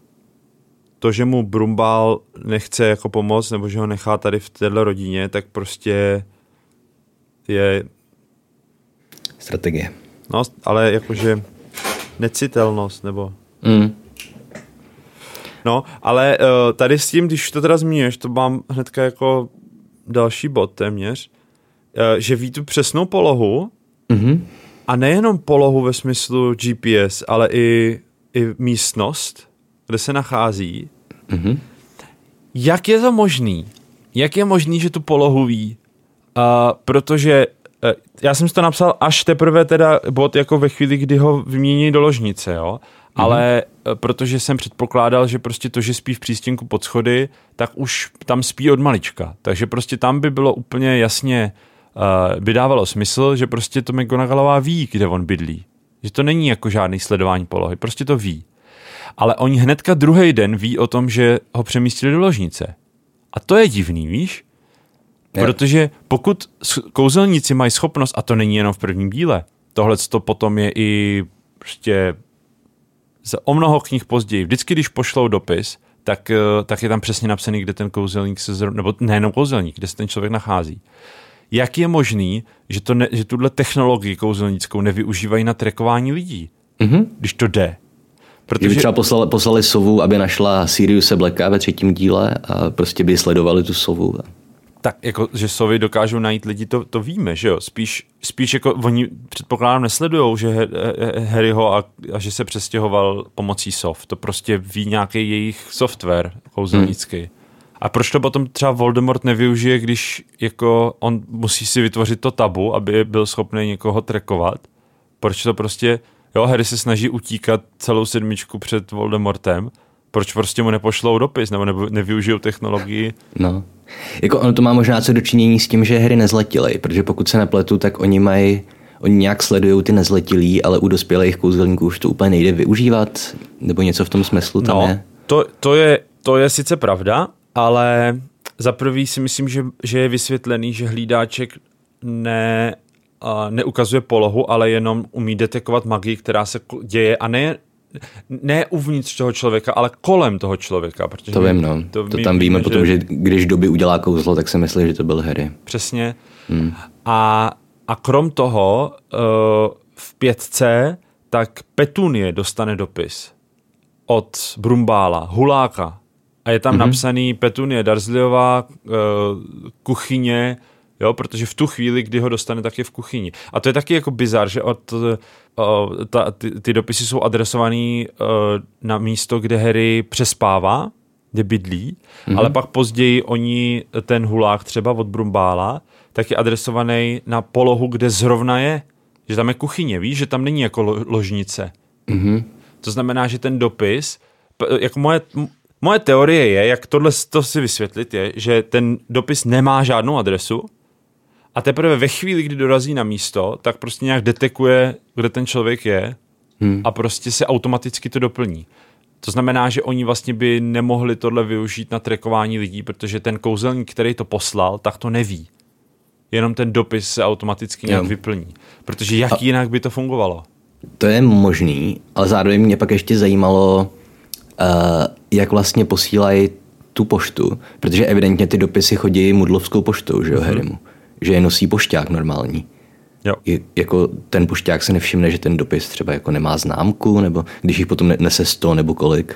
Speaker 2: to, že mu Brumbál nechce jako pomoct, nebo že ho nechá tady v této rodině, tak prostě je...
Speaker 3: Strategie.
Speaker 2: No, ale jakože necitelnost, nebo...
Speaker 3: Mm.
Speaker 2: No, ale uh, tady s tím, když to teda zmíníš, to mám hnedka jako další bod téměř, uh, že ví tu přesnou polohu, mm-hmm. a nejenom polohu ve smyslu G P S, ale i, i místnost, kde se nachází. Mm-hmm. Jak je to možný? Jak je možný, že tu polohu ví? Uh, protože uh, já jsem si to napsal až teprve teda bod jako ve chvíli, kdy ho vymění do ložnice, jo? Mm-hmm. Ale uh, protože jsem předpokládal, že prostě to, že spí v přístěnku pod schody, tak už tam spí od malička. Takže prostě tam by bylo úplně jasně Uh, by dávalo smysl, že prostě to McGonagallová ví, kde on bydlí. Že to není jako žádný sledování polohy, prostě to ví. Ale oni hnedka druhý den ví o tom, že ho přemístili do ložnice. A to je divný, víš? Je. Protože pokud kouzelníci mají schopnost, a to není jenom v prvním díle, tohle to potom je i prostě o mnoho knih později. Vždycky, když pošlou dopis, tak, tak je tam přesně napsaný, kde ten kouzelník se zrovna, nebo nejenom kouzelník, kde se ten člověk nachází. Jak je možný, že, to ne, že tuhle technologii kouzelnickou nevyužívají na trackování lidí, mm-hmm. když to jde?
Speaker 3: Protože... Kdyby třeba poslali, poslali sovu, aby našla Siriuse Blacka ve třetím díle a prostě by sledovali tu sovu.
Speaker 2: Tak, jako, že sovy dokážou najít lidi, to, to víme, že jo? Spíš, spíš jako oni předpokládám nesledujou, že Harryho a, a že se přestěhoval pomocí sov. To prostě ví nějaký jejich software kouzelnický. Hmm. A proč to potom třeba Voldemort nevyužije, když jako on musí si vytvořit to tabu, aby byl schopný někoho trackovat? Proč to prostě, jo, Harry se snaží utíkat celou sedmičku před Voldemortem, proč prostě mu nepošlou dopis, nebo nevyužijou technologii?
Speaker 3: No, jako ono to má možná co dočinění s tím, že Harry nezletilej, protože pokud se nepletu, tak oni mají, oni nějak sledují ty nezletilí, ale u dospělých kouzelníků už to úplně nejde využívat, nebo něco v tom smyslu tam
Speaker 2: no,
Speaker 3: je.
Speaker 2: To, to je. To je sice pravda, ale za prvý si myslím, že, že je vysvětlený, že hlídáček ne, uh, neukazuje polohu, ale jenom umí detekovat magii, která se děje a ne ne uvnitř toho člověka, ale kolem toho člověka. Protože
Speaker 3: to vím, no. To, to tam víme, víme potom, že... že když Dobby udělá kouzlo, tak se myslí, že to byl Harry.
Speaker 2: Přesně. Hmm. A, a krom toho uh, v pětce tak Petunie dostane dopis od Brumbála, Huláka. A je tam mm-hmm. napsaný Petunie Dursleyová, uh, kuchyně, jo, protože v tu chvíli, kdy ho dostane, tak je v kuchyni. A to je taky jako bizar, že od, uh, ta, ty, ty dopisy jsou adresovaný uh, na místo, kde Harry přespává, kde bydlí, mm-hmm. ale pak později oni, ten Hulák třeba od Brumbála, tak je adresovaný na polohu, kde zrovna je, že tam je kuchyně, víš, že tam není jako lo, ložnice. Mm-hmm. To znamená, že ten dopis, jako moje... Moje teorie je, jak tohle to si vysvětlit, je, že ten dopis nemá žádnou adresu a teprve ve chvíli, kdy dorazí na místo, tak prostě nějak detekuje, kde ten člověk je hmm. a prostě se automaticky to doplní. To znamená, že oni vlastně by nemohli tohle využít na trackování lidí, protože ten kouzelník, který to poslal, tak to neví. Jenom ten dopis se automaticky nějak jo. vyplní. Protože jak a jinak by to fungovalo?
Speaker 3: To je možný, ale zároveň mě pak ještě zajímalo, Uh, jak vlastně posílají tu poštu, protože evidentně ty dopisy chodí mudlovskou poštou, že jo, mm-hmm. Harrymu. Že je nosí pošťák normální.
Speaker 2: Jo.
Speaker 3: Je, jako ten pošťák se nevšimne, že ten dopis třeba jako nemá známku, nebo když jich potom nese sto nebo kolik.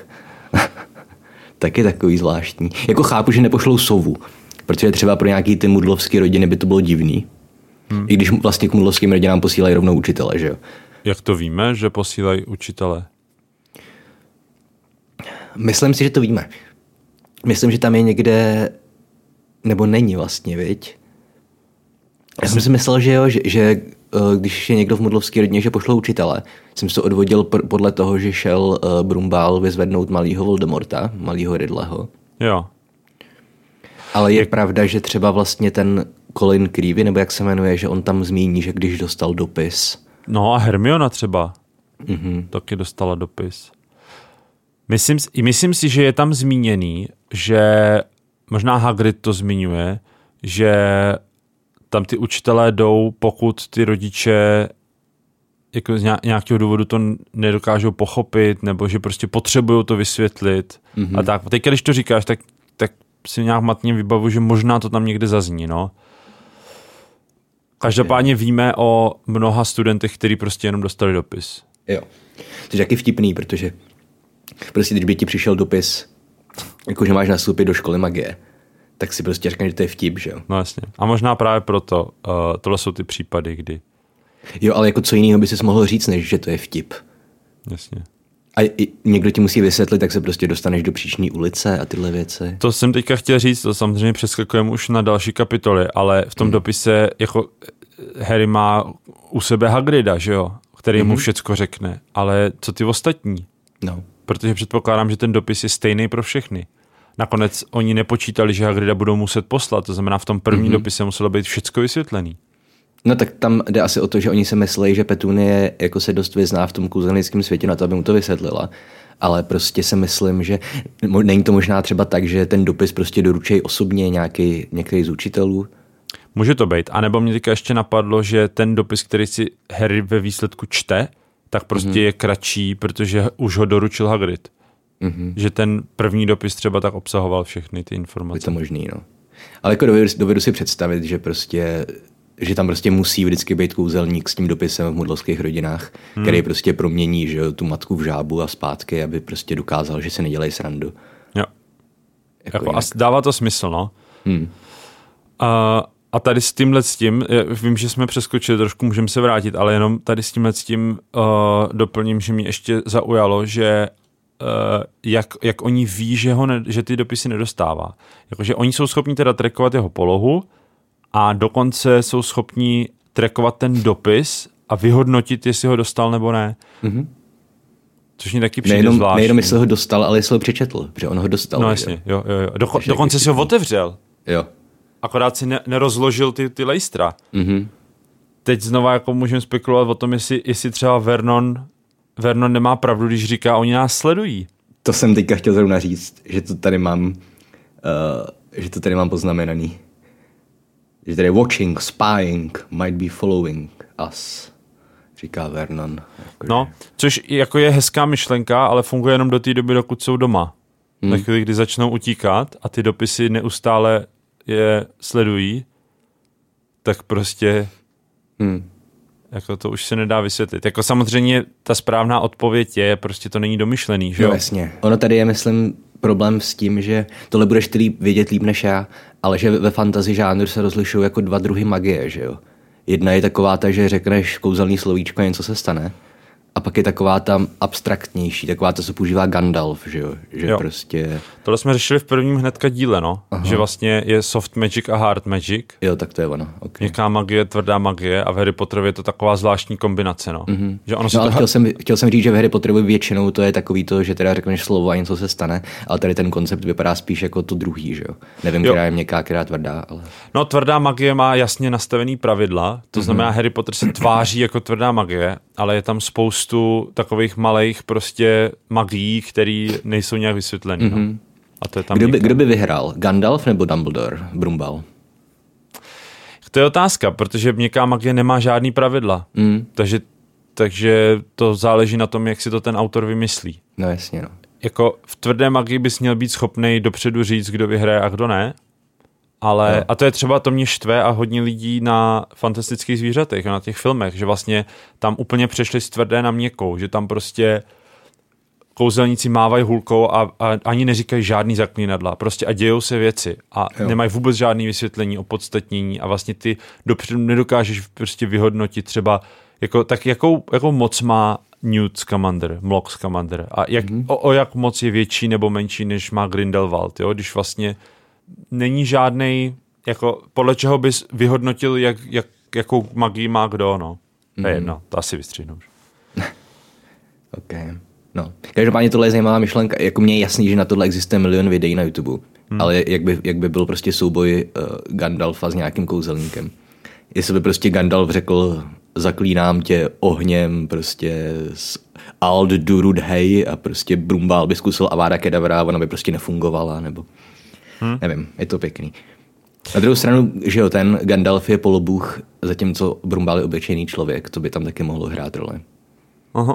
Speaker 3: Tak je takový zvláštní. Jako chápu, že nepošlou sovu, protože třeba pro nějaký ty mudlovské rodiny by to bylo divný. Hmm. I když vlastně k mudlovským rodinám posílají rovnou učitele, že jo.
Speaker 2: Jak to víme, že posílají učitele?
Speaker 3: Myslím si, že to víme. Myslím, že tam je někde, nebo není vlastně, viď? Já jsem si myslel, že jo, že, že když je někdo v mudlovské rodině, že pošlou učitele. Jsem se odvodil pr- podle toho, že šel uh, Brumbál vyzvednout malýho Voldemorta, malýho Riddleho.
Speaker 2: Jo.
Speaker 3: Ale je, je pravda, že třeba vlastně ten Colin Creevy, nebo jak se jmenuje, že on tam zmíní, že když dostal dopis.
Speaker 2: No a Hermiona třeba.
Speaker 3: Mm-hmm.
Speaker 2: Taky dostala dopis. Myslím, myslím si, že je tam zmíněný, že možná Hagrid to zmiňuje, že tam ty učitelé jdou, pokud ty rodiče jako z nějakého důvodu to nedokážou pochopit, nebo že prostě potřebují to vysvětlit. Mm-hmm. A tak. Teď, když to říkáš, tak, tak si nějak matně vybavu, že možná to tam někde zazní, no. Každopádně víme o mnoha studentech, kteří prostě jenom dostali dopis.
Speaker 3: Jo. To je taky vtipný, protože prostě když by ti přišel dopis, jakože máš nastoupit do školy magie, tak si prostě říkám, že to je vtip, že jo?
Speaker 2: No jasně. A možná právě proto, uh, tohle jsou ty případy, kdy...
Speaker 3: Jo, ale jako co jiného by si mohl říct, než že to je vtip.
Speaker 2: Jasně.
Speaker 3: A i někdo ti musí vysvětlit, tak se prostě dostaneš do příčné ulice a tyhle věci.
Speaker 2: To jsem teďka chtěl říct, to samozřejmě přeskakujeme už na další kapitoly, ale v tom hmm. dopise jako Harry má u sebe Hagrida, že jo? Který hmm. mu všecko řekne. Ale co ty ostatní?
Speaker 3: No.
Speaker 2: Protože předpokládám, že ten dopis je stejný pro všechny. Nakonec oni nepočítali, že Hagrida budou muset poslat, to znamená v tom prvním mm-hmm. dopise muselo být všecko vysvětlený.
Speaker 3: No tak tam jde asi o to, že oni se myslí, že Petunie jako se dost vyzná v tom kouzelnickém světě na to, aby mu to vysvětlila. ale prostě si myslím, že není to možná třeba tak, že ten dopis prostě doručí osobně nějaký, některý z učitelů.
Speaker 2: Může to být. A nebo mě teďka ještě napadlo, že ten dopis, který si Harry ve výsledku čte, tak prostě mm-hmm. je kratší, protože už ho doručil Hagrid. Mm-hmm. Že ten první dopis třeba tak obsahoval všechny ty informace.
Speaker 3: Je to možný, no. Ale jako dovedu, dovedu si představit, že prostě že tam prostě musí vždycky být kouzelník s tím dopisem v mudlovských rodinách, hmm. který prostě promění, že jo, tu matku v žábu a zpátky, aby prostě dokázal, že se nedělají srandu.
Speaker 2: Jo. Jako jako a dává to smysl, no. Hmm. A, a tady s tímhle s tím, vím, že jsme přeskočili trošku, můžeme se vrátit, ale jenom tady s tímhle s tím uh, doplním, že mě ještě zaujalo, že uh, jak, jak oni ví, že, ho ne, že ty dopisy nedostává. Jakože oni jsou schopni teda trackovat jeho polohu, a dokonce jsou schopni trackovat ten dopis a vyhodnotit, jestli ho dostal nebo ne. Mm-hmm. Což mě taky přijde
Speaker 3: nejenom,
Speaker 2: zvláštní.
Speaker 3: Nejenom jestli ho dostal, ale jestli ho přečetl, protože on ho dostal.
Speaker 2: No jasně, jo, jo, jo. Doko, dokonce si ho otevřel.
Speaker 3: Jo.
Speaker 2: Akorát si ne, nerozložil ty, ty lejstra.
Speaker 3: Mm-hmm.
Speaker 2: Teď znova jako můžeme spekulovat o tom, jestli, jestli třeba Vernon, Vernon nemá pravdu, když říká, oni nás sledují.
Speaker 3: To jsem teďka chtěl zrovna říct, že to tady mám, uh, že to tady mám poznamenaný. Že tady watching, spying, might be following us, říká Vernon. Jako
Speaker 2: no, což jako je hezká myšlenka, ale funguje jenom do té doby, dokud jsou doma. Hmm. Na chvíli, kdy začnou utíkat a ty dopisy neustále je sledují, tak prostě hmm. jako to už se nedá vysvětlit. Jako samozřejmě ta správná odpověď je, prostě to není domyšlený, že jo?
Speaker 3: No jasně. Ono tady je, myslím, problém s tím, že tohle budeš ty líp, vědět líp než já, ale že ve fantasy žánru se rozlišují jako dva druhy magie, že jo. Jedna je taková ta, že řekneš kouzelný slovíčko a něco se stane. A pak je taková tam abstraktnější, taková ta, co používá Gandalf, že jo. Že
Speaker 2: jo.
Speaker 3: Prostě...
Speaker 2: Tohle jsme řešili v prvním hnedka díle, no. Aha. Že vlastně je soft magic a hard magic.
Speaker 3: Jo, tak to je ono. Okay.
Speaker 2: Měkká magie, tvrdá magie a v Harry Potterovi je to taková zvláštní kombinace, no. Mm-hmm. Že ono
Speaker 3: no
Speaker 2: se
Speaker 3: ale
Speaker 2: to...
Speaker 3: chtěl, jsem, chtěl jsem říct, že v Harry Potterovi většinou to je takový to, že teda řekneš slovo a něco se stane, ale tady ten koncept vypadá spíš jako to druhý, že jo. Nevím, jo. která je měkká, která je tvrdá, ale...
Speaker 2: No, tvrdá magie má jasně nastavený pravidla, to mm-hmm. znamená, Harry Potter se tváří jako tvrdá magie, ale je tam spoustu takových malých prostě magií, které nejsou nějak vysvětlený. Mm-hmm. No. A to je tam
Speaker 3: kdo, by, kdo by vyhrál? Gandalf nebo Dumbledore? Brumbal?
Speaker 2: To je otázka, protože měkká magie nemá žádný pravidla. Mm. Takže, takže to záleží na tom, jak si to ten autor vymyslí.
Speaker 3: No jasně, no.
Speaker 2: Jako v tvrdé magii bys měl být schopnej dopředu říct, kdo vyhraje a kdo ne. Ale, no. A to je třeba, to mě štve a hodně lidí na fantastických zvířatech, na těch filmech, že vlastně tam úplně přešli z tvrdé na měkkou, že tam prostě kouzelníci mávají hulkou a, a ani neříkají žádný zaklínadla, prostě a dějou se věci a jo. nemají vůbec žádný vysvětlení, opodstatnění a vlastně ty dopředu nedokážeš prostě vyhodnotit třeba, jako, tak jakou, jakou moc má Newt Scamander, Mlok Scamander a jak, mm-hmm. o, o jak moc je větší nebo menší, než má Grindelwald, jo, když vlastně není žádnej, jako podle čeho bys vyhodnotil, jak, jak, jakou magii má kdo, no. Mm. To je jedno, to asi vystříhnu.
Speaker 3: OK. No. Každopádně tohle je zajímavá myšlenka. Jako mně je jasný, že na tohle existuje milion videí na YouTube. Hmm. Ale jak by, jak by byl prostě souboj uh, Gandalfa s nějakým kouzelníkem. Jestli by prostě Gandalf řekl, zaklínám tě ohněm prostě z Ald Durud Hej a prostě Brumbal by zkusil Avada Kedavra a ona by prostě nefungovala, nebo hmm. nevím, je to pěkný. Na druhou stranu, že jo, ten Gandalf je polobůh, zatímco Brumbal je obyčejný člověk, to by tam taky mohlo hrát roli.
Speaker 2: Aha.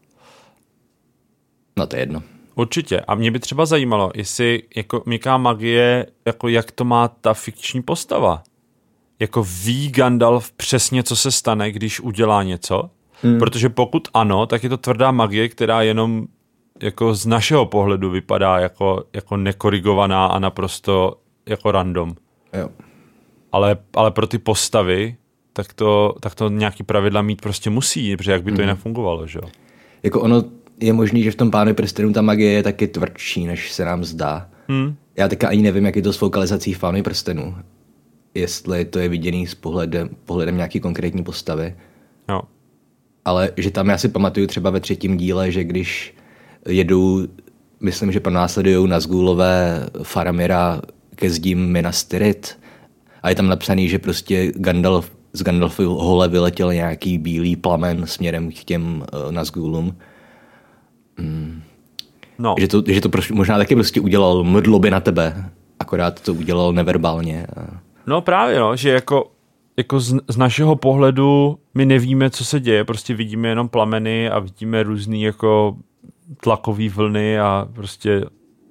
Speaker 3: No to je jedno.
Speaker 2: Určitě. A mě by třeba zajímalo, jestli jako měkká magie, jako jak to má ta fikční postava. Jako ví Gandalf přesně, co se stane, když udělá něco? Hmm. Protože pokud ano, tak je to tvrdá magie, která jenom jako z našeho pohledu vypadá jako, jako nekorigovaná a naprosto jako random.
Speaker 3: Jo.
Speaker 2: Ale, ale pro ty postavy, tak to, tak to nějaký pravidla mít prostě musí, protože jak by to hmm. jinak fungovalo, že jo?
Speaker 3: Jako ono je možný, že v tom Pánu prstenů ta magie je taky tvrdší, než se nám zdá. Hmm. Já teďka ani nevím, jak je to s fokalizací v Pánu prstenů. Jestli to je viděný s pohledem, pohledem nějaký konkrétní postavy.
Speaker 2: Jo.
Speaker 3: Ale že tam já si pamatuju třeba ve třetím díle, že když jedou, myslím, že pronásledujou Nazgûlové Faramira ke zdím Minas Tirith a je tam napsaný, že prostě Gandalf, z Gandalfovy hole vyletěl nějaký bílý plamen směrem k těm uh, Nazgûlům. Hmm.
Speaker 2: No.
Speaker 3: Že to, že to prostě, možná taky prostě udělal mdloby na tebe, akorát to udělal neverbálně.
Speaker 2: No právě, no, že jako, jako z, z našeho pohledu my nevíme, co se děje, prostě vidíme jenom plameny a vidíme různý jako tlakový vlny a prostě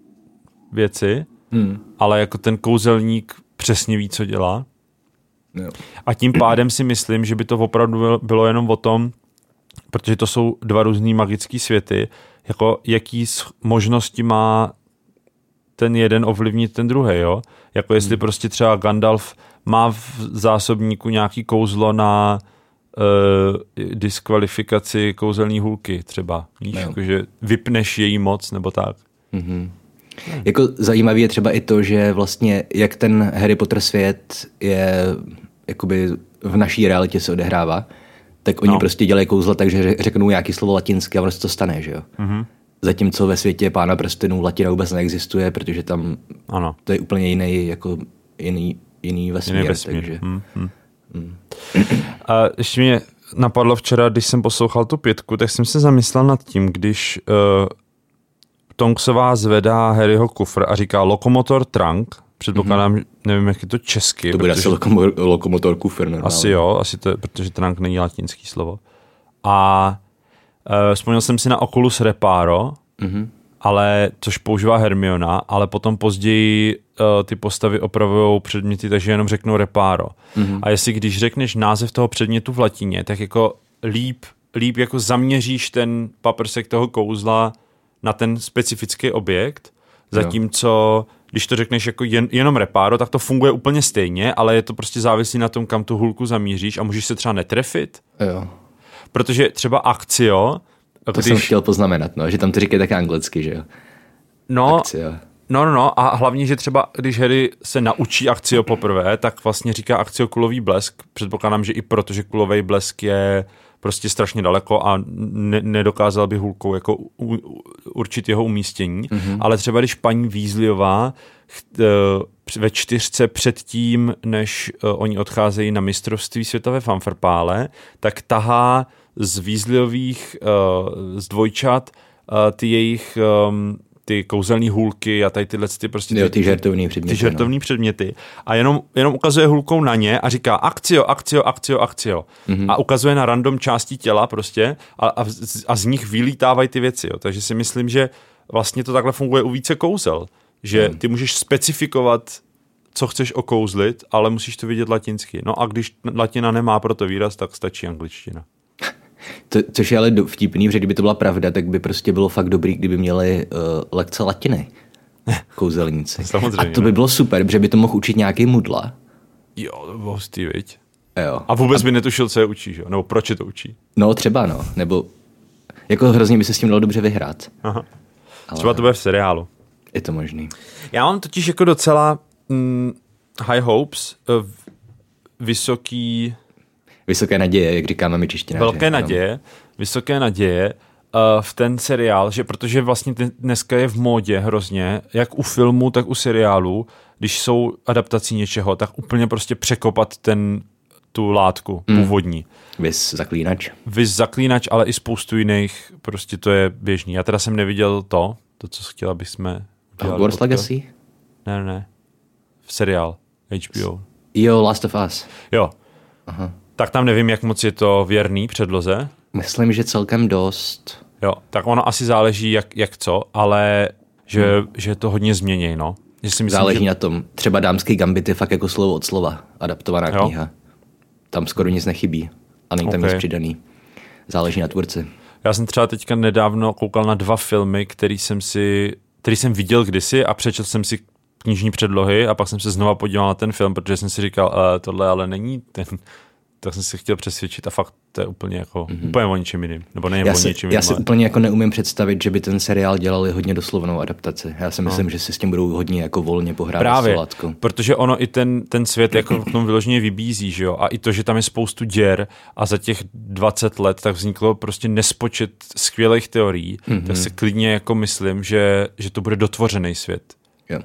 Speaker 2: věci, hmm. ale jako ten kouzelník přesně ví, co dělá.
Speaker 3: Jo.
Speaker 2: A tím pádem si myslím, že by to opravdu bylo jenom o tom, protože to jsou dva různý magický světy, jako jaký možnosti má ten jeden ovlivnit ten druhý, jo? Jako jestli hmm. prostě třeba Gandalf má v zásobníku nějaký kouzlo na uh, diskvalifikaci kouzelní hůlky třeba. Víš, jako, že vypneš její moc nebo tak.
Speaker 3: Mm-hmm. Hmm. Jako zajímavý je třeba i to, že vlastně jak ten Harry Potter svět je jakoby v naší realitě se odehrává, tak oni no. prostě dělají kouzla tak, že řeknou nějaký slovo latinsky a ono se to stane, že jo? Mm-hmm. Zatímco ve světě Pána prstenů latina vůbec neexistuje, protože tam ano. to je úplně jiný, jako jiný, jiný vesmír. Jiný vesmír. Takže... Hmm, hmm. Hmm.
Speaker 2: A ještě mě napadlo včera, když jsem poslouchal tu pětku, tak jsem se zamyslel nad tím, když uh, Tonksová zvedá Harryho kufr a říká lokomotor trunk, předpokládám, mm-hmm. nevím, jak je to česky.
Speaker 3: To bude asi lokom- lokomotor kufr. Normálně.
Speaker 2: Asi jo, asi to, protože trunk není latinský slovo. A Uh, vzpomněl jsem si na Oculus Reparo, mm-hmm. ale, což používá Hermiona, ale potom později uh, ty postavy opravují předměty, takže jenom řeknou Reparo. Mm-hmm. A jestli když řekneš název toho předmětu v latině, tak jako líp, líp jako zaměříš ten paprsek toho kouzla na ten specifický objekt, zatímco jo. když to řekneš jako jen, jenom Reparo, tak to funguje úplně stejně, ale je to prostě závislí na tom, kam tu hůlku zamíříš a můžeš se třeba netrefit.
Speaker 3: Jo.
Speaker 2: Protože třeba Akcio...
Speaker 3: To když... jsem chtěl poznamenat, no, že tam to říkají tak anglicky, že jo?
Speaker 2: No,
Speaker 3: Akcio.
Speaker 2: no, no, no, a hlavně, že třeba když Harry se naučí Akcio poprvé, tak vlastně říká Akcio kulový blesk. Předpokládám, že i proto, že kulový blesk je prostě strašně daleko a ne- nedokázal by hůlkou jako u- u- určit jeho umístění. Mm-hmm. Ale třeba když paní Weasleyová ve čtyřce předtím, než oni odcházejí na mistrovství světa ve fanfarpále, tak tahá z Weasleyových z dvojčat ty jejich ty kouzelní hůlky a tady tyhle ty prostě
Speaker 3: jo, ty žertovní předměty.
Speaker 2: Ty žertovní no. předměty. A jenom, jenom ukazuje hůlkou na ně a říká akcio, akcio, akcio, akcio. Mm-hmm. A ukazuje na random části těla prostě a, a, a z nich vylítávají ty věci. Jo. Takže si myslím, že vlastně to takhle funguje u více kouzel. Že ty můžeš specifikovat, co chceš okouzlit, ale musíš to vidět latinsky. No a když latina nemá pro to výraz, tak stačí angličtina.
Speaker 3: To, což je ale vtipný, protože kdyby to byla pravda, tak by prostě bylo fakt dobrý, kdyby měli uh, lekce latiny. Kouzelníci.
Speaker 2: Samozřejmě.
Speaker 3: A to by bylo super, protože by to mohl učit nějaký mudla.
Speaker 2: Jo, to bylo hustý, viď?
Speaker 3: Jo.
Speaker 2: A vůbec a... by netušil, co je učí, že? Nebo proč je to učí.
Speaker 3: No třeba, no. Nebo jako hrozně by se s tím dalo dobře vyhrát.
Speaker 2: Aha. Ale... Třeba to bude v seriálu.
Speaker 3: Je to možný.
Speaker 2: Já mám totiž jako docela mm, high hopes, uh, vysoký...
Speaker 3: Vysoké naděje, jak říkáme my češtináři.
Speaker 2: Velké naděje, vysoké naděje uh, v ten seriál, že protože vlastně dneska je v módě hrozně, jak u filmu, tak u seriálu, když jsou adaptací něčeho, tak úplně prostě překopat ten, tu látku mm. původní.
Speaker 3: Vys Zaklínač.
Speaker 2: Vys Zaklínač, ale i spoustu jiných, prostě to je běžný. Já teda jsem neviděl to, to, co chtěla, aby jsme udělali.
Speaker 3: Hogwarts Legacy?
Speaker 2: Ne, ne, ne. V seriál H B O.
Speaker 3: Jo, Last of Us.
Speaker 2: Jo. Aha. Tak tam nevím, jak moc je to věrný předloze.
Speaker 3: Myslím, že celkem dost.
Speaker 2: Jo, tak ono asi záleží, jak, jak co, ale že, hmm. že to hodně změní, no. Že si myslím,
Speaker 3: záleží
Speaker 2: že...
Speaker 3: na tom. Třeba Dámský gambit je fakt jako slovo od slova. Adaptovaná
Speaker 2: jo.
Speaker 3: kniha. Tam skoro nic nechybí. A není tam okay. nic přidaný. Záleží na tvůrci.
Speaker 2: Já jsem třeba teďka nedávno koukal na dva filmy, který jsem si, který jsem viděl kdysi a přečetl jsem si knižní předlohy a pak jsem se znova podíval na ten film, protože jsem si říkal, e, tohle ale není ten... Tak jsem si chtěl přesvědčit a fakt to je úplně jako mm-hmm. úplně o ničem jiným. Nebo nejen o ničem
Speaker 3: Já si úplně jako neumím představit, že by ten seriál dělali hodně doslovnou adaptaci. Já si myslím, no. že si s tím budou hodně jako volně pohrát.
Speaker 2: Právě, protože ono i ten, ten svět jako k tomu vyloženě vybízí, že jo? A i to, že tam je spoustu děr a za těch dvacet let tak vzniklo prostě nespočet skvělých teorií, mm-hmm. tak si klidně jako myslím, že, že to bude dotvořený svět.
Speaker 3: Jo.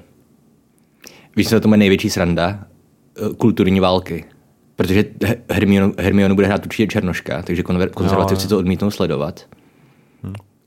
Speaker 3: Víš, co to má největší sranda? Kulturní války. Protože Hermionu, Hermionu bude hrát určitě Černoška, takže konver, konzervativci to odmítnou sledovat. Hmm.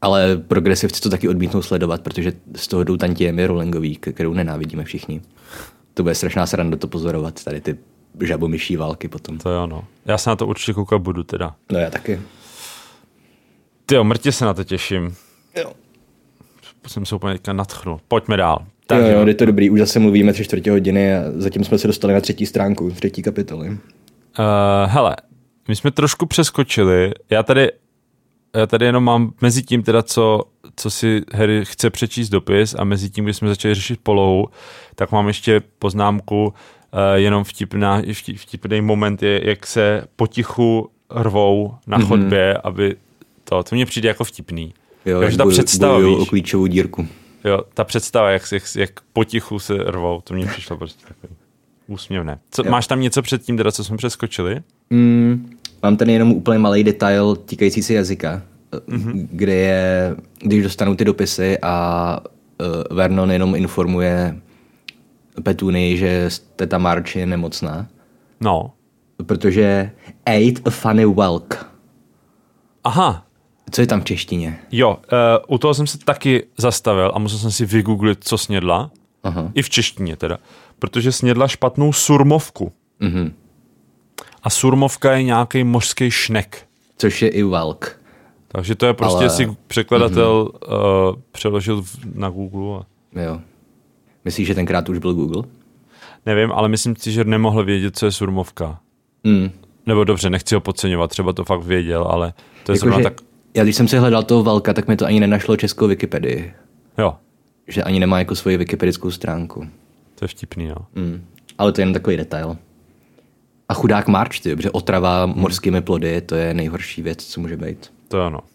Speaker 3: Ale progresivci to taky odmítnou sledovat, protože z toho jdou tantiemy Rowlingový, kterou nenávidíme všichni. To bude strašná sranda to pozorovat, tady ty žabomyší války potom.
Speaker 2: To jo, no. Já se na to určitě koukat budu teda.
Speaker 3: No já taky.
Speaker 2: Tyjo, mrtě se na to těším.
Speaker 3: Jo.
Speaker 2: Jsem se úplně teďka nadchnul. Pojďme dál.
Speaker 3: Tak jo, jo, je to dobrý, už zase mluvíme tři čtvrtě hodiny a zatím jsme se dostali na třetí stránku, třetí kapitoly. Uh,
Speaker 2: hele, my jsme trošku přeskočili. Já tady, já tady jenom mám mezi tím teda, co, co si Harry chce přečíst dopis a mezi tím, kdy jsme začali řešit polohu, tak mám ještě poznámku, uh, jenom vtipná, vtip, vtipný moment je, jak se potichu rvou na mm-hmm. chodbě, aby to, to mně přijde jako vtipný.
Speaker 3: Jo,
Speaker 2: jo, že ta představa, víš,
Speaker 3: o klíčovou dírku.
Speaker 2: Jo, ta představa, jak, jak, jak potichu se rvou, to mně přišlo prostě takový úsměvné. Co, máš tam něco před tím, teda, co jsme přeskočili?
Speaker 3: Mm, mám tady jenom úplně malý detail týkající se jazyka, mm-hmm. kde je, když dostanou ty dopisy a uh, Vernon jenom informuje Petuni, že teta March je nemocná.
Speaker 2: No.
Speaker 3: Protože ate a funny whelk.
Speaker 2: Aha.
Speaker 3: Co je tam v češtině?
Speaker 2: Jo, uh, u toho jsem se taky zastavil a musel jsem si vygooglit, co snědla. Aha. I v češtině teda. Protože snědla špatnou surmovku. Mm-hmm. A surmovka je nějaký mořský šnek.
Speaker 3: Což je i whelk.
Speaker 2: Takže to je prostě, Ale... si překladatel mm-hmm. uh, přeložil na Google. A...
Speaker 3: Jo. Myslíš, že tenkrát už byl Google?
Speaker 2: Nevím, ale myslím si, že nemohl vědět, co je surmovka. Mm. Nebo dobře, nechci ho podceňovat, třeba to fakt věděl, ale to je
Speaker 3: jako
Speaker 2: zrovna
Speaker 3: že...
Speaker 2: tak...
Speaker 3: Já když jsem si hledal toho Valka, tak mi to ani nenašlo českou Wikipedii.
Speaker 2: Jo.
Speaker 3: Že ani nemá jako svoji wikipedickou stránku.
Speaker 2: To je vtipný, no.
Speaker 3: Mm. Ale to je jen takový detail. A chudák March, ty, protože otrava mm. morskými plody, to je nejhorší věc, co může být.
Speaker 2: To ano.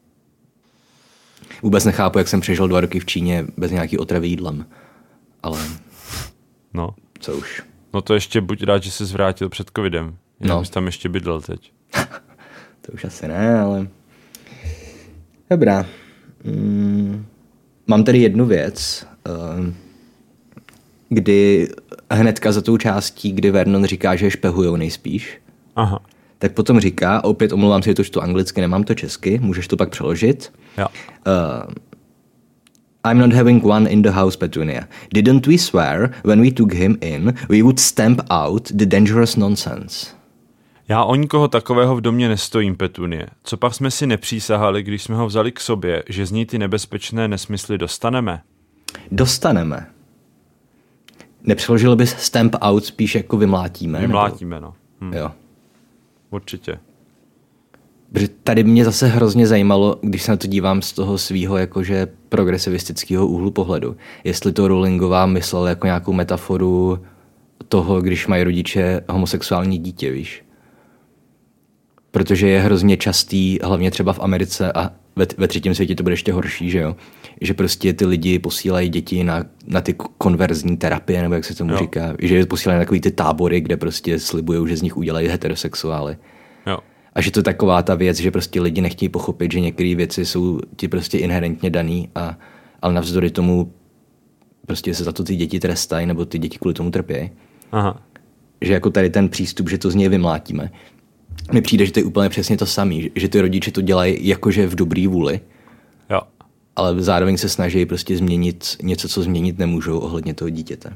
Speaker 3: Vůbec nechápu, jak jsem přežil dva roky v Číně bez nějaký otravy jídlem. Ale...
Speaker 2: No.
Speaker 3: Co už.
Speaker 2: No to ještě buď rád, že jsi zvrátil před covidem. Já no. bys tam ještě bydlel teď.
Speaker 3: To už asi ne, ale... Dobrá. Mm, mám tady jednu věc, uh, kdy hnedka za tou částí, kdy Vernon říká, že špehujou nejspíš,
Speaker 2: Aha.
Speaker 3: tak potom říká, opět omlouvám se, že to čtu anglicky, nemám to česky, můžeš to pak přeložit.
Speaker 2: Jo.
Speaker 3: Uh, I'm not having one in the house, Petunia. Didn't we swear, when we took him in, we would stamp out the dangerous nonsense?
Speaker 2: Já o nikoho takového v domě nestojím, Petunie. Co pak jsme si nepřísahali, když jsme ho vzali k sobě, že z ní ty nebezpečné nesmysly dostaneme?
Speaker 3: Dostaneme. Nepřeložil bys stamp out spíš jako vymlátíme?
Speaker 2: Vymlátíme,
Speaker 3: nebo?
Speaker 2: no. Hm.
Speaker 3: Jo.
Speaker 2: Určitě.
Speaker 3: Protože tady mě zase hrozně zajímalo, když se na to dívám z toho svýho jakože progresivistického úhlu pohledu, jestli to Rowlingová myslel jako nějakou metaforu toho, když mají rodiče homosexuální dítě, víš? Protože je hrozně častý, hlavně třeba v Americe a ve, ve třetím světě to bude ještě horší, že jo? Že prostě ty lidi posílají děti na, na ty konverzní terapie, nebo jak se tomu jo. říká, že je posílají na takový ty tábory, kde prostě slibujou, že z nich udělají heterosexuály.
Speaker 2: Jo.
Speaker 3: A že to je taková ta věc, že prostě lidi nechtějí pochopit, že některé věci jsou ti prostě inherentně daný, a, ale navzdory tomu prostě se za to ty děti trestají, nebo ty děti kvůli tomu trpějí.
Speaker 2: Aha.
Speaker 3: Že jako tady ten přístup, že to z něj vymlátíme. Mně přijde, že to je úplně přesně to samé, že ty rodiče to dělají jakože v dobrý vůli,
Speaker 2: jo.
Speaker 3: ale zároveň se snaží prostě změnit něco, co změnit nemůžou ohledně toho dítěte.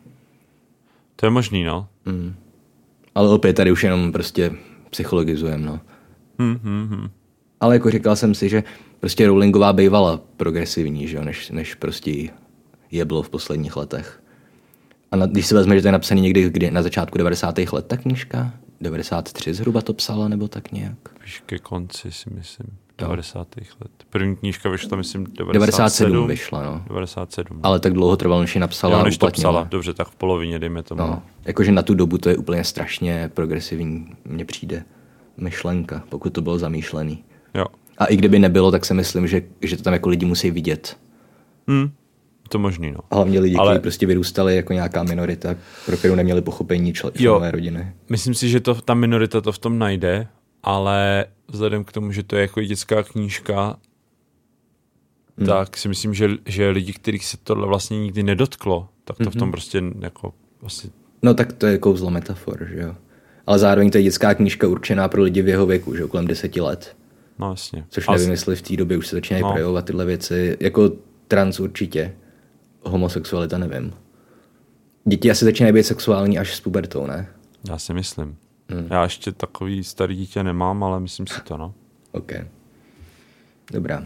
Speaker 2: To je možný, no.
Speaker 3: Mm. Ale opět tady už jenom prostě psychologizujeme, no.
Speaker 2: Hmm, hmm, hmm.
Speaker 3: Ale jako říkal jsem si, že prostě Rowlingová bývala progresivní, že jo, než, než prostě je bylo v posledních letech. A na, když si vezme, že to je napsaný někdy kdy, na začátku devadesátých let ta knížka, devadesát tři zhruba to psala, nebo tak nějak.
Speaker 2: Víš, ke konci si myslím, devadesátých let. První knížka vyšla, myslím, devadesát sedm.
Speaker 3: devadesát sedm vyšla, no.
Speaker 2: devadesát sedm.
Speaker 3: Ale tak dlouho trvalo, než ji napsala.
Speaker 2: Jo, než to psala, dobře, tak v polovině, dejme tomu.
Speaker 3: No, jakože na tu dobu to je úplně strašně progresivní, mně přijde myšlenka, pokud to bylo zamýšlený.
Speaker 2: Jo.
Speaker 3: A i kdyby nebylo, tak si myslím, že, že to tam jako lidi musí vidět.
Speaker 2: Hmm. To možný, no.
Speaker 3: A hlavně lidi, Ale... kteří prostě vyrůstali jako nějaká minorita, pro kterou neměli pochopení členové rodiny.
Speaker 2: Myslím si, že to, ta minorita to v tom najde, ale vzhledem k tomu, že to je jako dětská knížka, hmm. tak si myslím, že, že lidi, kterých se tohle vlastně nikdy nedotklo, tak to hmm. v tom prostě jako vlastně...
Speaker 3: No tak to je kouzlo metafor, že jo. Ale zároveň to je dětská knížka určená pro lidi v jeho věku, že jo, kolem deseti let.
Speaker 2: No jasně.
Speaker 3: Což nevím, jestli v té době už se začínají no. projevovat tyhle věci. Jako trans určitě. Homosexualita nevím. Děti asi začínají být sexuální až s pubertou, ne?
Speaker 2: Já si myslím. Hmm. Já ještě takový starý dítě nemám, ale myslím si to, no.
Speaker 3: OK. Dobrá.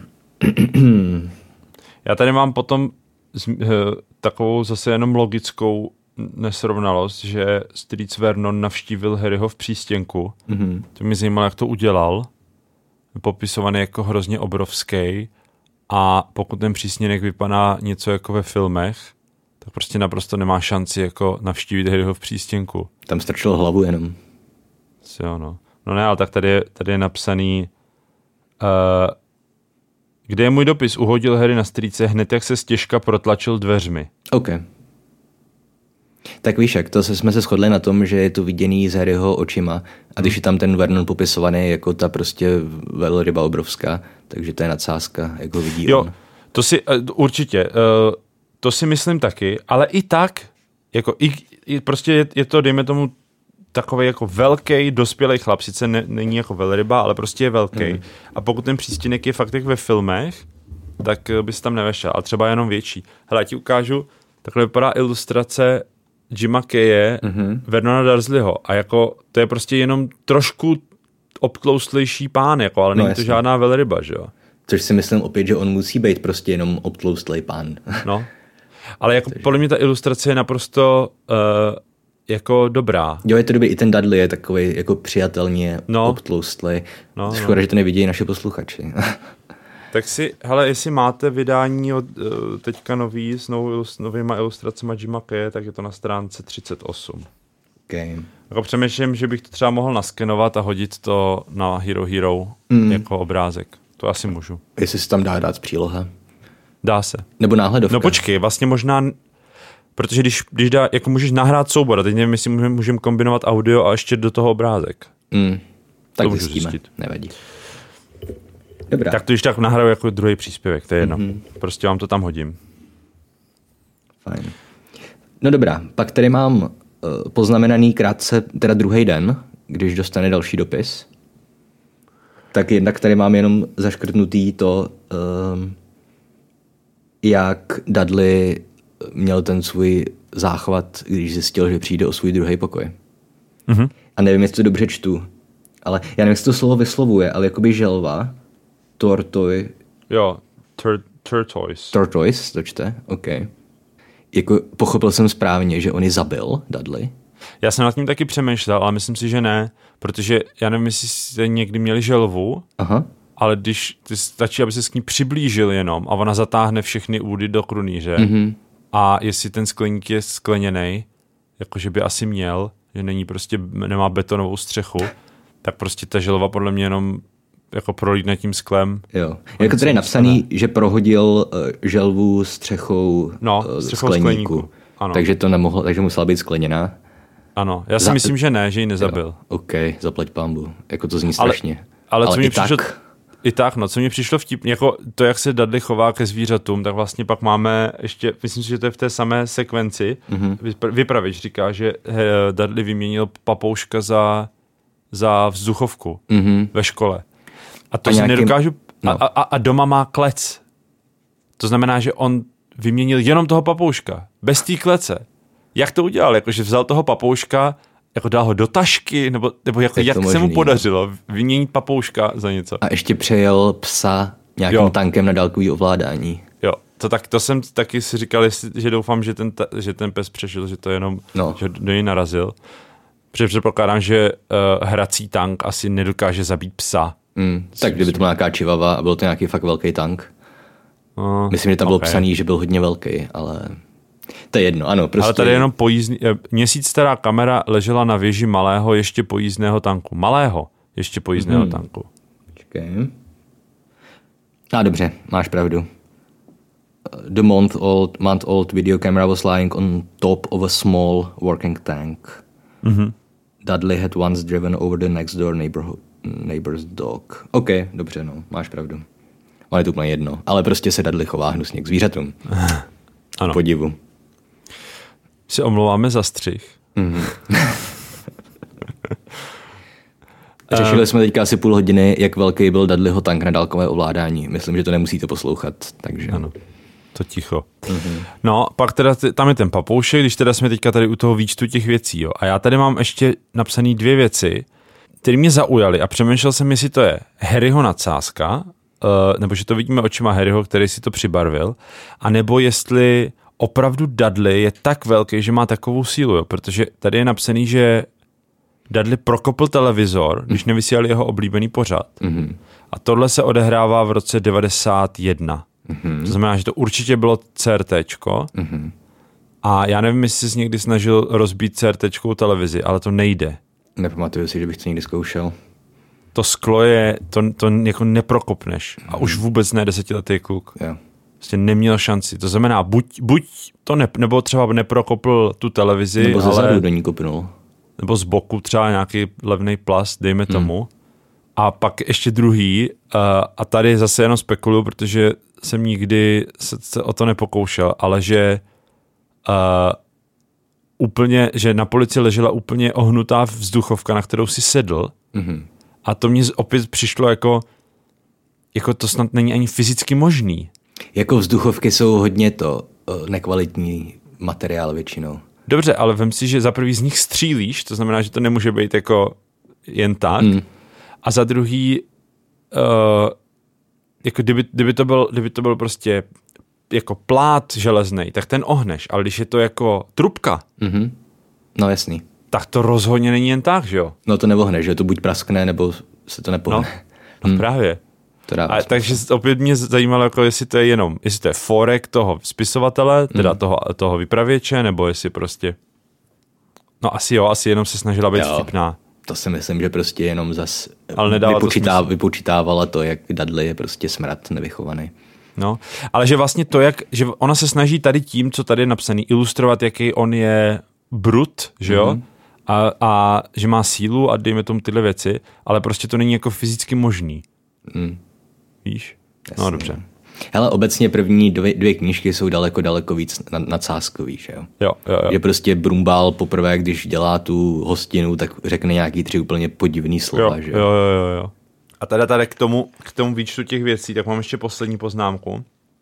Speaker 2: Já tady mám potom takovou zase jenom logickou nesrovnalost, že strýc Vernon navštívil Harryho v přístěnku. Mm-hmm. To mě zajímalo, jak to udělal. Popisovaný jako hrozně obrovský a pokud ten přístěnek vypadá něco jako ve filmech, tak prostě naprosto nemá šanci jako navštívit Harryho v přístěnku.
Speaker 3: Tam strčil hlavu jenom.
Speaker 2: Jo, no. No ne, ale tak tady je, tady je napsaný uh, kde je můj dopis, uhodil Harry na strýce hned, jak se stěžka protlačil dveřmi.
Speaker 3: OK. Tak víš jak, to jsme se shodli na tom, že je to viděný z Harryho očima a když je tam ten Vernon popisovaný jako ta prostě velryba obrovská, takže to je nadsázka, jak ho vidí
Speaker 2: jo,
Speaker 3: on.
Speaker 2: To si uh, určitě, uh, to si myslím taky, ale i tak, jako i, i prostě je, je to, dejme tomu, takový jako velký dospělý chlap, sice ne, není jako velryba, ale prostě je velký. Mm. A pokud ten přístěnek je fakt jak ve filmech, tak bys tam nevešel, a třeba jenom větší. Hele, já ti ukážu, takhle vypadá ilustrace Jima Kaye, mm-hmm. Vernona Dursleyho a jako to je prostě jenom trošku obtloustlejší pán, jako, ale no není jasně. To žádná velryba, že jo?
Speaker 3: Což si myslím opět, že on musí být prostě jenom obtloustlej pán.
Speaker 2: No, ale jako podle mě ta ilustrace je naprosto uh, jako dobrá.
Speaker 3: Jo, je to dobrý, i ten Dudley je takový jako přijatelně no. obtloustlej. No, Škoda, no. že to nevidí naše posluchači.
Speaker 2: Tak si, hele, jestli máte vydání od uh, teďka nový s novou, novýma ilustracemi Jima Kaye, tak je to na stránce třicet osm.
Speaker 3: Okay.
Speaker 2: Jako přemýšlím, že bych to třeba mohl naskenovat a hodit to na Hero Hero mm. jako obrázek. To asi můžu.
Speaker 3: Jestli se tam dá dát z příloha.
Speaker 2: Dá se.
Speaker 3: Nebo náhledovka.
Speaker 2: No počkej, vlastně možná, protože když, když dá, jako můžeš nahrát soubor, a teď nevím, jestli můžeme můžem kombinovat audio a ještě do toho obrázek.
Speaker 3: Mm. Tak
Speaker 2: to
Speaker 3: zjistíme, nevadí. Dobrá.
Speaker 2: Tak to když tak nahraju jako druhý příspěvek, to je jedno. Mm-hmm. Prostě vám to tam hodím.
Speaker 3: Fajn. No dobrá, pak tady mám uh, poznamenaný krátce, teda druhý den, když dostane další dopis. Tak jednak tady mám jenom zaškrtnutý to, uh, jak Dudley měl ten svůj záchvat, když zjistil, že přijde o svůj druhý pokoj. Mm-hmm. A nevím, jestli to dobře čtu, ale já nevím, jestli to slovo vyslovuje, ale jakoby želva, tortoj...
Speaker 2: Jo, tur- tortoise.
Speaker 3: Tortoise, to čte, OK. Jako pochopil jsem správně, že on ji zabil, Dudley?
Speaker 2: Já jsem nad tím taky přemýšlel, ale myslím si, že ne, protože já nevím, jestli jste někdy měli želvu, Aha. ale když stačí, aby se s ní přiblížil jenom a ona zatáhne všechny údy do krunýře mm-hmm. a jestli ten skleník je skleněnej, jakože by asi měl, že není prostě, nemá betonovou střechu, tak prostě ta želva podle mě jenom jako prolítne tím sklem.
Speaker 3: Jo. Jako tady je napsaný, stane. Že prohodil uh, želvu střechou,
Speaker 2: no, střechou
Speaker 3: skleníku.
Speaker 2: skleníku. Ano.
Speaker 3: Takže to nemohlo, takže musela být skleněná.
Speaker 2: Ano, já si Za... myslím, že ne, že ji nezabil.
Speaker 3: Jo. OK, zaplať pánbu. Jako to zní strašně.
Speaker 2: Ale, ale, ale co mi
Speaker 3: i
Speaker 2: přišlo,
Speaker 3: tak...
Speaker 2: I tak, no, co mi přišlo vtipně, jako to, jak se Dudley chová ke zvířatům, tak vlastně pak máme ještě, myslím si, že to je v té samé sekvenci, mm-hmm. vypravěč říká, že Dudley vyměnil papouška za, za vzduchovku mm-hmm. ve škole. A to a si nějakým... nedokážu... No. A, a, a doma má klec. To znamená, že on vyměnil jenom toho papouška. Bez té klece. Jak to udělal? Jakože vzal toho papouška, jako dal ho do tašky, nebo, nebo jako, jak se mu podařilo vyměnit papouška za něco.
Speaker 3: A ještě přejel psa nějakým jo. tankem na dálkový ovládání.
Speaker 2: Jo, to, tak, to jsem taky si říkal, že doufám, že ten, že ten pes přežil, že to jenom no. že do něj narazil. Protože předpokládám, že uh, hrací tank asi nedokáže zabít psa. Mm,
Speaker 3: tak kdyby to byla nějaká čivava a byl to nějaký fakt velký tank. Uh, Myslím, že tam okay. bylo psaný, že byl hodně velký, ale to je jedno, ano. Prostě...
Speaker 2: Ale tady jenom pojízdný, měsíc stará kamera ležela na věži malého ještě pojízdného tanku. Malého ještě pojízdného hmm. tanku.
Speaker 3: Počkej. A dobře, máš pravdu. The month old, month old video camera was lying on top of a small working tank. Mm-hmm. Dudley had once driven over the next door neighborhood. Neighbor's dog. OK, dobře, no, máš pravdu. Ale je to úplně jedno. Ale prostě se Dudley chová hnusně k zvířatům.
Speaker 2: Ano.
Speaker 3: Podivu.
Speaker 2: Se omlouváme za střih. Mm-hmm.
Speaker 3: Řešili um, jsme teďka asi půl hodiny, jak velký byl Dudleyho tank na dálkové ovládání. Myslím, že to nemusíte poslouchat, takže...
Speaker 2: Ano, to ticho. Mm-hmm. No, pak teda tam je ten papoušek, když teda jsme teďka tady u toho výčtu těch věcí, jo. A já tady mám ještě napsané dvě věci, které mě zaujaly a přemýšlel jsem, jestli to je Harryho nadsázka, uh, nebo že to vidíme očima Harryho, který si to přibarvil, a nebo jestli opravdu Dudley je tak velký, že má takovou sílu, jo, protože tady je napsaný, že Dudley prokopl televizor, když nevysílali jeho oblíbený pořad. Mm-hmm. A tohle se odehrává v roce devadesát jedna. Mm-hmm. To znamená, že to určitě bylo CRTčko. Mm-hmm. A já nevím, jestli jsi někdy snažil rozbít CRTčkou televizi, ale to nejde.
Speaker 3: Nepamatuju si, že bych to někdy zkoušel.
Speaker 2: To sklo je, to, to jako neprokopneš. Mm-hmm. A už vůbec ne desetiletý kluk.
Speaker 3: Jo.
Speaker 2: Prostě neměl šanci. To znamená, buď, buď to ne, nebo třeba neprokopl tu televizi,
Speaker 3: nebo ze
Speaker 2: ale,
Speaker 3: zadu do ní kopnul.
Speaker 2: Nebo z boku třeba nějaký levný plast, dejme hmm. tomu. A pak ještě druhý, uh, a tady zase jenom spekuluju, protože jsem nikdy se, se o to nepokoušel, ale že uh, úplně, že na polici ležela úplně ohnutá vzduchovka, na kterou si sedl. Hmm. A to mě opět přišlo jako, jako to snad není ani fyzicky možný.
Speaker 3: Jako vzduchovky jsou hodně to nekvalitní materiál většinou.
Speaker 2: Dobře, ale vem si, že za prvý z nich střílíš, to znamená, že to nemůže být jako jen tak. Mm. A za druhý, uh, jako kdyby, kdyby, to byl, kdyby to byl prostě jako plát železnej, tak ten ohneš, ale když je to jako trubka,
Speaker 3: mm-hmm. no jasný,
Speaker 2: tak to rozhodně není jen tak, že jo?
Speaker 3: No to neohneš, že to buď praskne, nebo se to nepohne.
Speaker 2: No, no hmm. právě. A, takže opět mě zajímalo, jako jestli to je jenom, jestli to je forek toho spisovatele, teda mm. toho, toho vypravěče, nebo jestli prostě, no asi jo, asi jenom se snažila být jo, vtipná.
Speaker 3: To si myslím, že prostě jenom zas vypočítá, to vypočítávala to, jak Dudley je prostě smrad nevychovaný.
Speaker 2: No, ale že vlastně to, jak, že ona se snaží tady tím, co tady je napsaný, ilustrovat, jaký on je brut, že jo, mm. a, a že má sílu a dejme tomu tyhle věci, ale prostě to není jako fyzicky možný. Mm. Víš? Jasně. No dobře.
Speaker 3: Hele, obecně první dvě, dvě knížky jsou daleko, daleko víc nadsázkový, že jo?
Speaker 2: Jo, jo, jo.
Speaker 3: Je prostě Brumbál poprvé, když dělá tu hostinu, tak řekne nějaký tři úplně podivný slova,
Speaker 2: jo,
Speaker 3: že
Speaker 2: jo? Jo, jo, jo. A tady, tady k tomu, k tomu výčtu těch věcí, tak mám ještě poslední poznámku,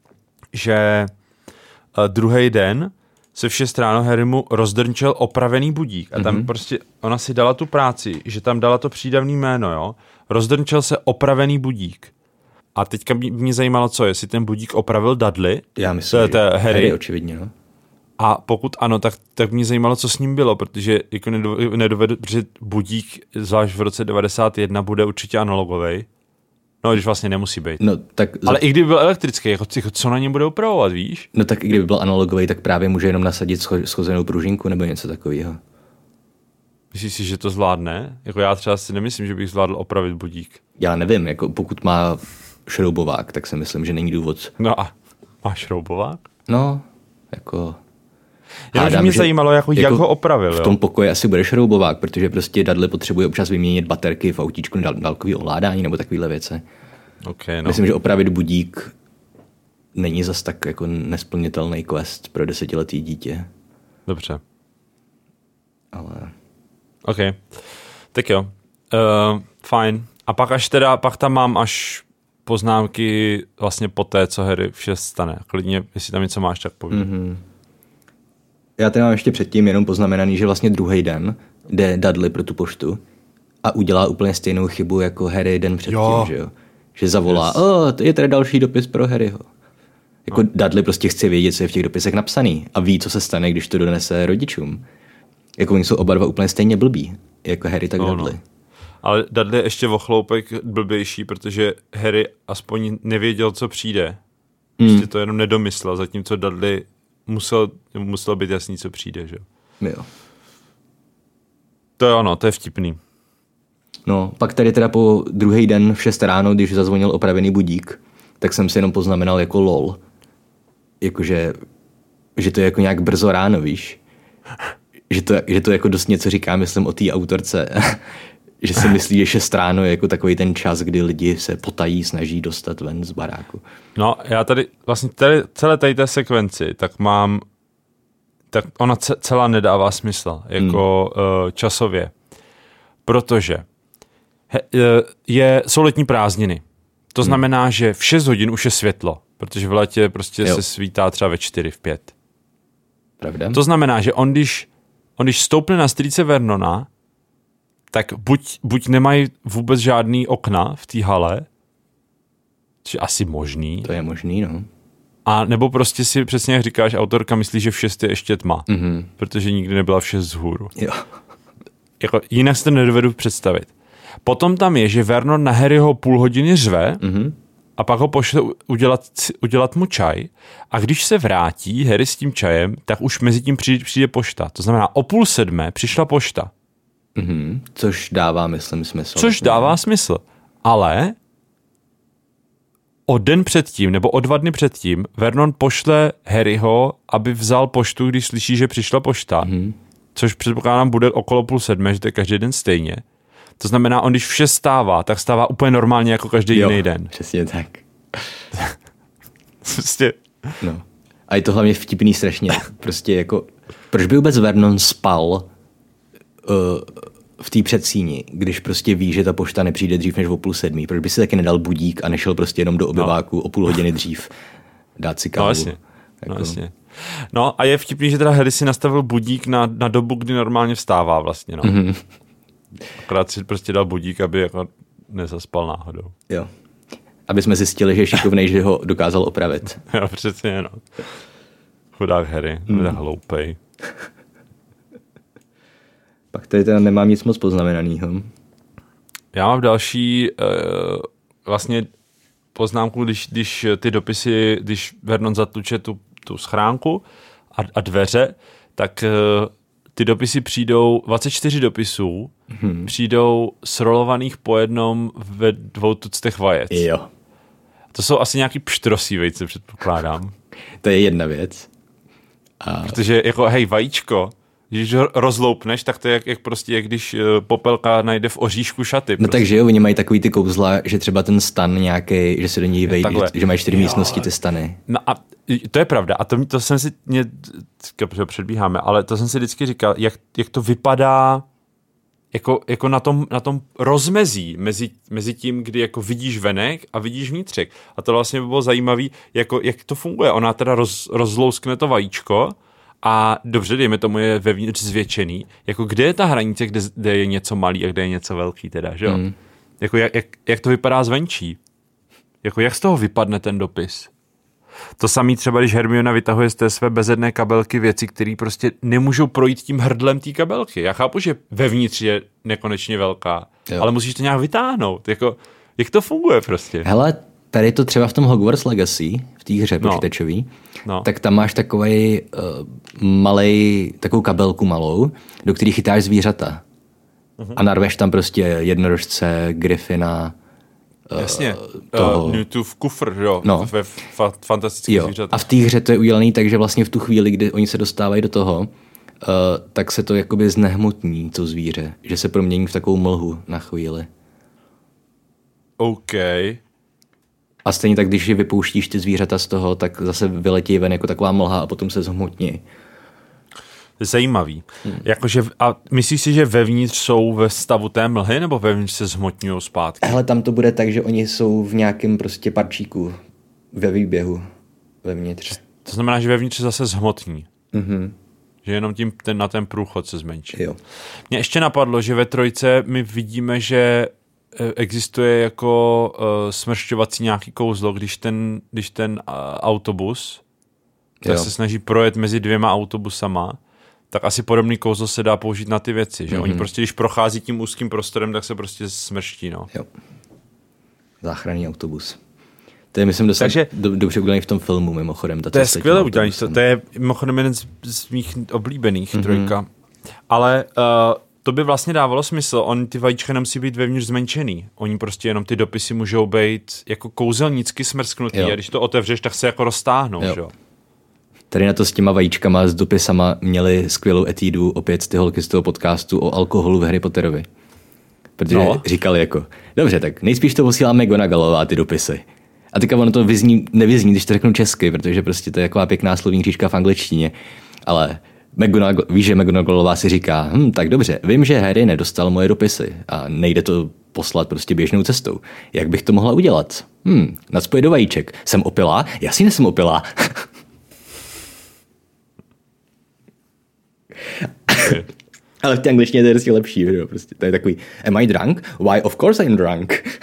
Speaker 2: že uh, druhý den se v šest ráno Harrymu rozdrnčel opravený budík a tam mm-hmm. prostě ona si dala tu práci, že tam dala to přídavný jméno, jo? Rozdrnčel se opravený budík. A teďka mě zajímalo, co, jestli ten budík opravil Dudley?
Speaker 3: Já myslím, to, to že Harry. Harry očividně, no.
Speaker 2: A pokud ano, tak, tak mě zajímalo, co s ním bylo, protože jako nedovedu, protože budík, zvlášť v roce devadesát jedna, bude určitě analogovej. No, když vlastně nemusí být.
Speaker 3: No, tak
Speaker 2: ale za... i kdyby byl elektrický, jako, co na něm bude upravovat, víš?
Speaker 3: No tak i kdyby byl analogovej, tak právě může jenom nasadit scho- schozenou pružinku nebo něco takového.
Speaker 2: Myslíš si, že to zvládne? Jako já třeba si nemyslím, že bych zvládl opravit budík.
Speaker 3: Já nevím, jako pokud má šroubovák, tak si myslím, že není důvod.
Speaker 2: No a máš šroubovák?
Speaker 3: No, jako...
Speaker 2: Jenom mě zajímalo, jako, jako jak ho opravil.
Speaker 3: V tom jo? pokoji asi bude šroubovák, protože prostě Dudley potřebuje občas vyměnit baterky v autíčku na dálkový ovládání nebo takovýhle věci.
Speaker 2: Okay, no.
Speaker 3: Myslím, že opravit budík není zas tak jako nesplnitelný quest pro desetiletý dítě.
Speaker 2: Dobře.
Speaker 3: Ale...
Speaker 2: OK. Tak jo. Uh, fajn. A pak až teda, pak tam mám až poznámky vlastně po té, co Harry vše stane. Klidně, jestli tam něco máš, tak povídej. Mm-hmm.
Speaker 3: Já tady mám ještě předtím jenom poznamenaný, že vlastně druhý den jde Dudley pro tu poštu a udělá úplně stejnou chybu jako Harry den předtím, jo. že jo? Že zavolá, yes. o, to je tady další dopis pro Harryho. Jako no. Dudley prostě chce vědět, co je v těch dopisech napsaný a ví, co se stane, když to donese rodičům. Jako oni jsou oba dva úplně stejně blbí, jako Harry, tak no, Dudley. No.
Speaker 2: Ale Dudley je ještě o chloupek blbější, protože Harry aspoň nevěděl, co přijde. Prostě mm. to jenom nedomyslel, zatímco Dudley musel, musel být jasný, co přijde, že
Speaker 3: jo.
Speaker 2: To je ono, to je vtipný.
Speaker 3: No, pak tady teda po druhý den v šest ráno, když zazvonil opravený budík, tak jsem si jenom poznamenal jako lol. Jakože, že to je jako nějak brzo ráno, víš? Že to, že to jako dost něco říká, myslím, o té autorce. Že si myslí, že šest ráno je jako takový ten čas, kdy lidi se potají, snaží dostat ven z baráku.
Speaker 2: No, já tady vlastně tady, celé tady té sekvenci, tak mám, tak ona celá nedává smysl, jako hmm. uh, časově. Protože je, jsou letní prázdniny. To hmm. znamená, že v šest hodin už je světlo, protože v létě prostě jo. se svítá třeba ve čtyři, v pět.
Speaker 3: Pravda.
Speaker 2: To znamená, že on když, on když stoupne na strýce Vernona, tak buď, buď nemají vůbec žádný okna v té hale, což je asi možný.
Speaker 3: To je možný, no.
Speaker 2: A nebo prostě si přesně jak říkáš, autorka myslí, že v šest je ještě tma,
Speaker 3: mm-hmm.
Speaker 2: protože nikdy nebyla v šest vzhůru.
Speaker 3: Jo.
Speaker 2: Jako, jinak si to nedovedu představit. Potom tam je, že Vernon na Harryho půl hodiny řve mm-hmm. a pak ho pošle udělat, udělat mu čaj a když se vrátí Harry s tím čajem, tak už mezi tím přijde, přijde pošta. To znamená, o půl sedmé přišla pošta.
Speaker 3: Mm-hmm. Což dává, myslím, smysl.
Speaker 2: Což dává smysl. Ale o den předtím, nebo o dva dny předtím, Vernon pošle Harryho, aby vzal poštu, když slyší, že přišla pošta. Mm-hmm. Což předpokládám bude okolo půl sedmé, že to je každý den stejně. To znamená, on když v šest stává, tak stává úplně normálně jako každý
Speaker 3: jo,
Speaker 2: jiný den.
Speaker 3: Přesně tak.
Speaker 2: Prostě.
Speaker 3: No. A je to hlavně vtipný strašně. Prostě jako, proč by vůbec Vernon spal uh, v té předsíni, když prostě ví, že ta pošta nepřijde dřív než o půl sedmí? Proč by si taky nedal budík a nešel prostě jenom do obyváku no. o půl hodiny dřív dát si kávu?
Speaker 2: No jasně.
Speaker 3: Jako...
Speaker 2: No, jasně. No a je vtipný, že teda Harry si nastavil budík na, na dobu, kdy normálně vstává vlastně, no. Mm-hmm. Akorát si prostě dal budík, aby jako nezaspal náhodou.
Speaker 3: Jo. Aby jsme zjistili, že je šikovnej, že ho dokázal opravit.
Speaker 2: Jo, přesně, no. Chudák Harry, mm. bude hloupej.
Speaker 3: Pak tady teda nemám nic moc poznamenanýho.
Speaker 2: Já mám další uh, vlastně poznámku, když, když ty dopisy, když Vernon zatluče tu, tu schránku a, a dveře, tak uh, ty dopisy přijdou, dvacet čtyři dopisů, hmm. přijdou srolovaných po jednom ve dvou tuctech vajec.
Speaker 3: Jo.
Speaker 2: To jsou asi nějaký pštrosí vejce, předpokládám.
Speaker 3: To je jedna věc.
Speaker 2: A... Protože jako hej, vajíčko, když ho rozloupneš, tak to je jak, jak prostě, jak když popelka najde v oříšku šaty.
Speaker 3: No
Speaker 2: prostě.
Speaker 3: takže jo, oni mají takový ty kouzla, že třeba ten stan nějaký, že se do něj vejde, že, že mají čtyři jo. místnosti ty stany.
Speaker 2: No a to je pravda. A to, to jsem si, mě, předbíháme, ale to jsem si vždycky říkal, jak, jak to vypadá jako, jako na, tom, na tom rozmezí mezi, mezi tím, kdy jako vidíš venek a vidíš vnitřek. A to vlastně by bylo zajímavé, jako, jak to funguje. Ona teda roz, rozlouskne to vajíčko a dobře, dejme tomu, je vevnitř zvětšený. Jako kde je ta hranice, kde, kde je něco malý a kde je něco velký teda, že jo? Mm. Jako jak, jak, jak to vypadá zvenčí? Jako jak z toho vypadne ten dopis? To samý třeba, když Hermiona vytahuje z té své bezedné kabelky věci, které prostě nemůžou projít tím hrdlem té kabelky. Já chápu, že vevnitř je nekonečně velká, jo. ale musíš to nějak vytáhnout. Jako, jak to funguje prostě?
Speaker 3: Hele, tady to třeba v tom Hogwarts Legacy, v té hře
Speaker 2: no.
Speaker 3: počítačový,
Speaker 2: no.
Speaker 3: tak tam máš takovej uh, malej, takovou kabelku malou, do který chytáš zvířata. Uh-huh. A narveš tam prostě jednorožce, Gryffina,
Speaker 2: Jasně, toho... uh, Newtův kufr, jo,
Speaker 3: no.
Speaker 2: ve fa- fantastických zvířatech.
Speaker 3: A v té hře to je udělané tak, že vlastně v tu chvíli, kdy oni se dostávají do toho, uh, tak se to jakoby znehmotní, to zvíře, že se promění v takovou mlhu na chvíli.
Speaker 2: OK.
Speaker 3: A stejně tak, když vypouštíš ty zvířata z toho, tak zase vyletí ven jako taková mlha a potom se zhmotní.
Speaker 2: Zajímavý. Hmm. Jakože, a myslíš si, že vevnitř jsou ve stavu té mlhy, nebo vevnitř se zhmotňují zpátky?
Speaker 3: Hele, tam to bude tak, že oni jsou v nějakém prostě parčíku ve výběhu vevnitř.
Speaker 2: To znamená, že vevnitř se zase zhmotní.
Speaker 3: Mm-hmm.
Speaker 2: Že jenom tím ten, na ten průchod se zmenší.
Speaker 3: Jo.
Speaker 2: Mně ještě napadlo, že ve trojce my vidíme, že existuje jako uh, smršťovací nějaký kouzlo, když ten, když ten uh, autobus tak jo. se snaží projet mezi dvěma autobusama, tak asi podobný kouzlo se dá použít na ty věci, že mm-hmm. oni prostě, když prochází tím úzkým prostorem, tak se prostě smrští, no.
Speaker 3: Jo. Záchranný autobus. To je, myslím, dost
Speaker 2: Takže,
Speaker 3: do, dobře udělaný v tom filmu, mimochodem.
Speaker 2: To je skvěle udělaný, to, to je mimochodem jeden z, z mých oblíbených, mm-hmm. trojka. Ale uh, to by vlastně dávalo smysl, on ty vajíčka nemusí být vevnitř zmenšený. Oni prostě jenom ty dopisy můžou být jako kouzelnicky smrsknutý jo. a když to otevřeš, tak se jako roztáhnou, jo. že jo.
Speaker 3: Tady na to s těma vajíčkama, s dopisama měli skvělou etídu opět ty holky z toho podcastu o alkoholu v Harry Potterovi. Protože no. říkali jako, dobře, tak nejspíš to posílá McGonagallová ty dopisy. A teďka ono to vyzní, nevyzní, když to řeknu česky, protože prostě to je taková pěkná slovní hříčka v angličtině. Ale McGonagall, víš, že McGonagallová si říká, hm, tak dobře, vím, že Harry nedostal moje dopisy a nejde to poslat prostě běžnou cestou. Jak bych to mohla udělat? Hm, nacpoje do vajíček. Jsem opilá? Já si nejsem opilá. Ale v té angličtině to je prostě lepší, jo? Prostě to je takový, am I drunk? Why, of course I'm drunk.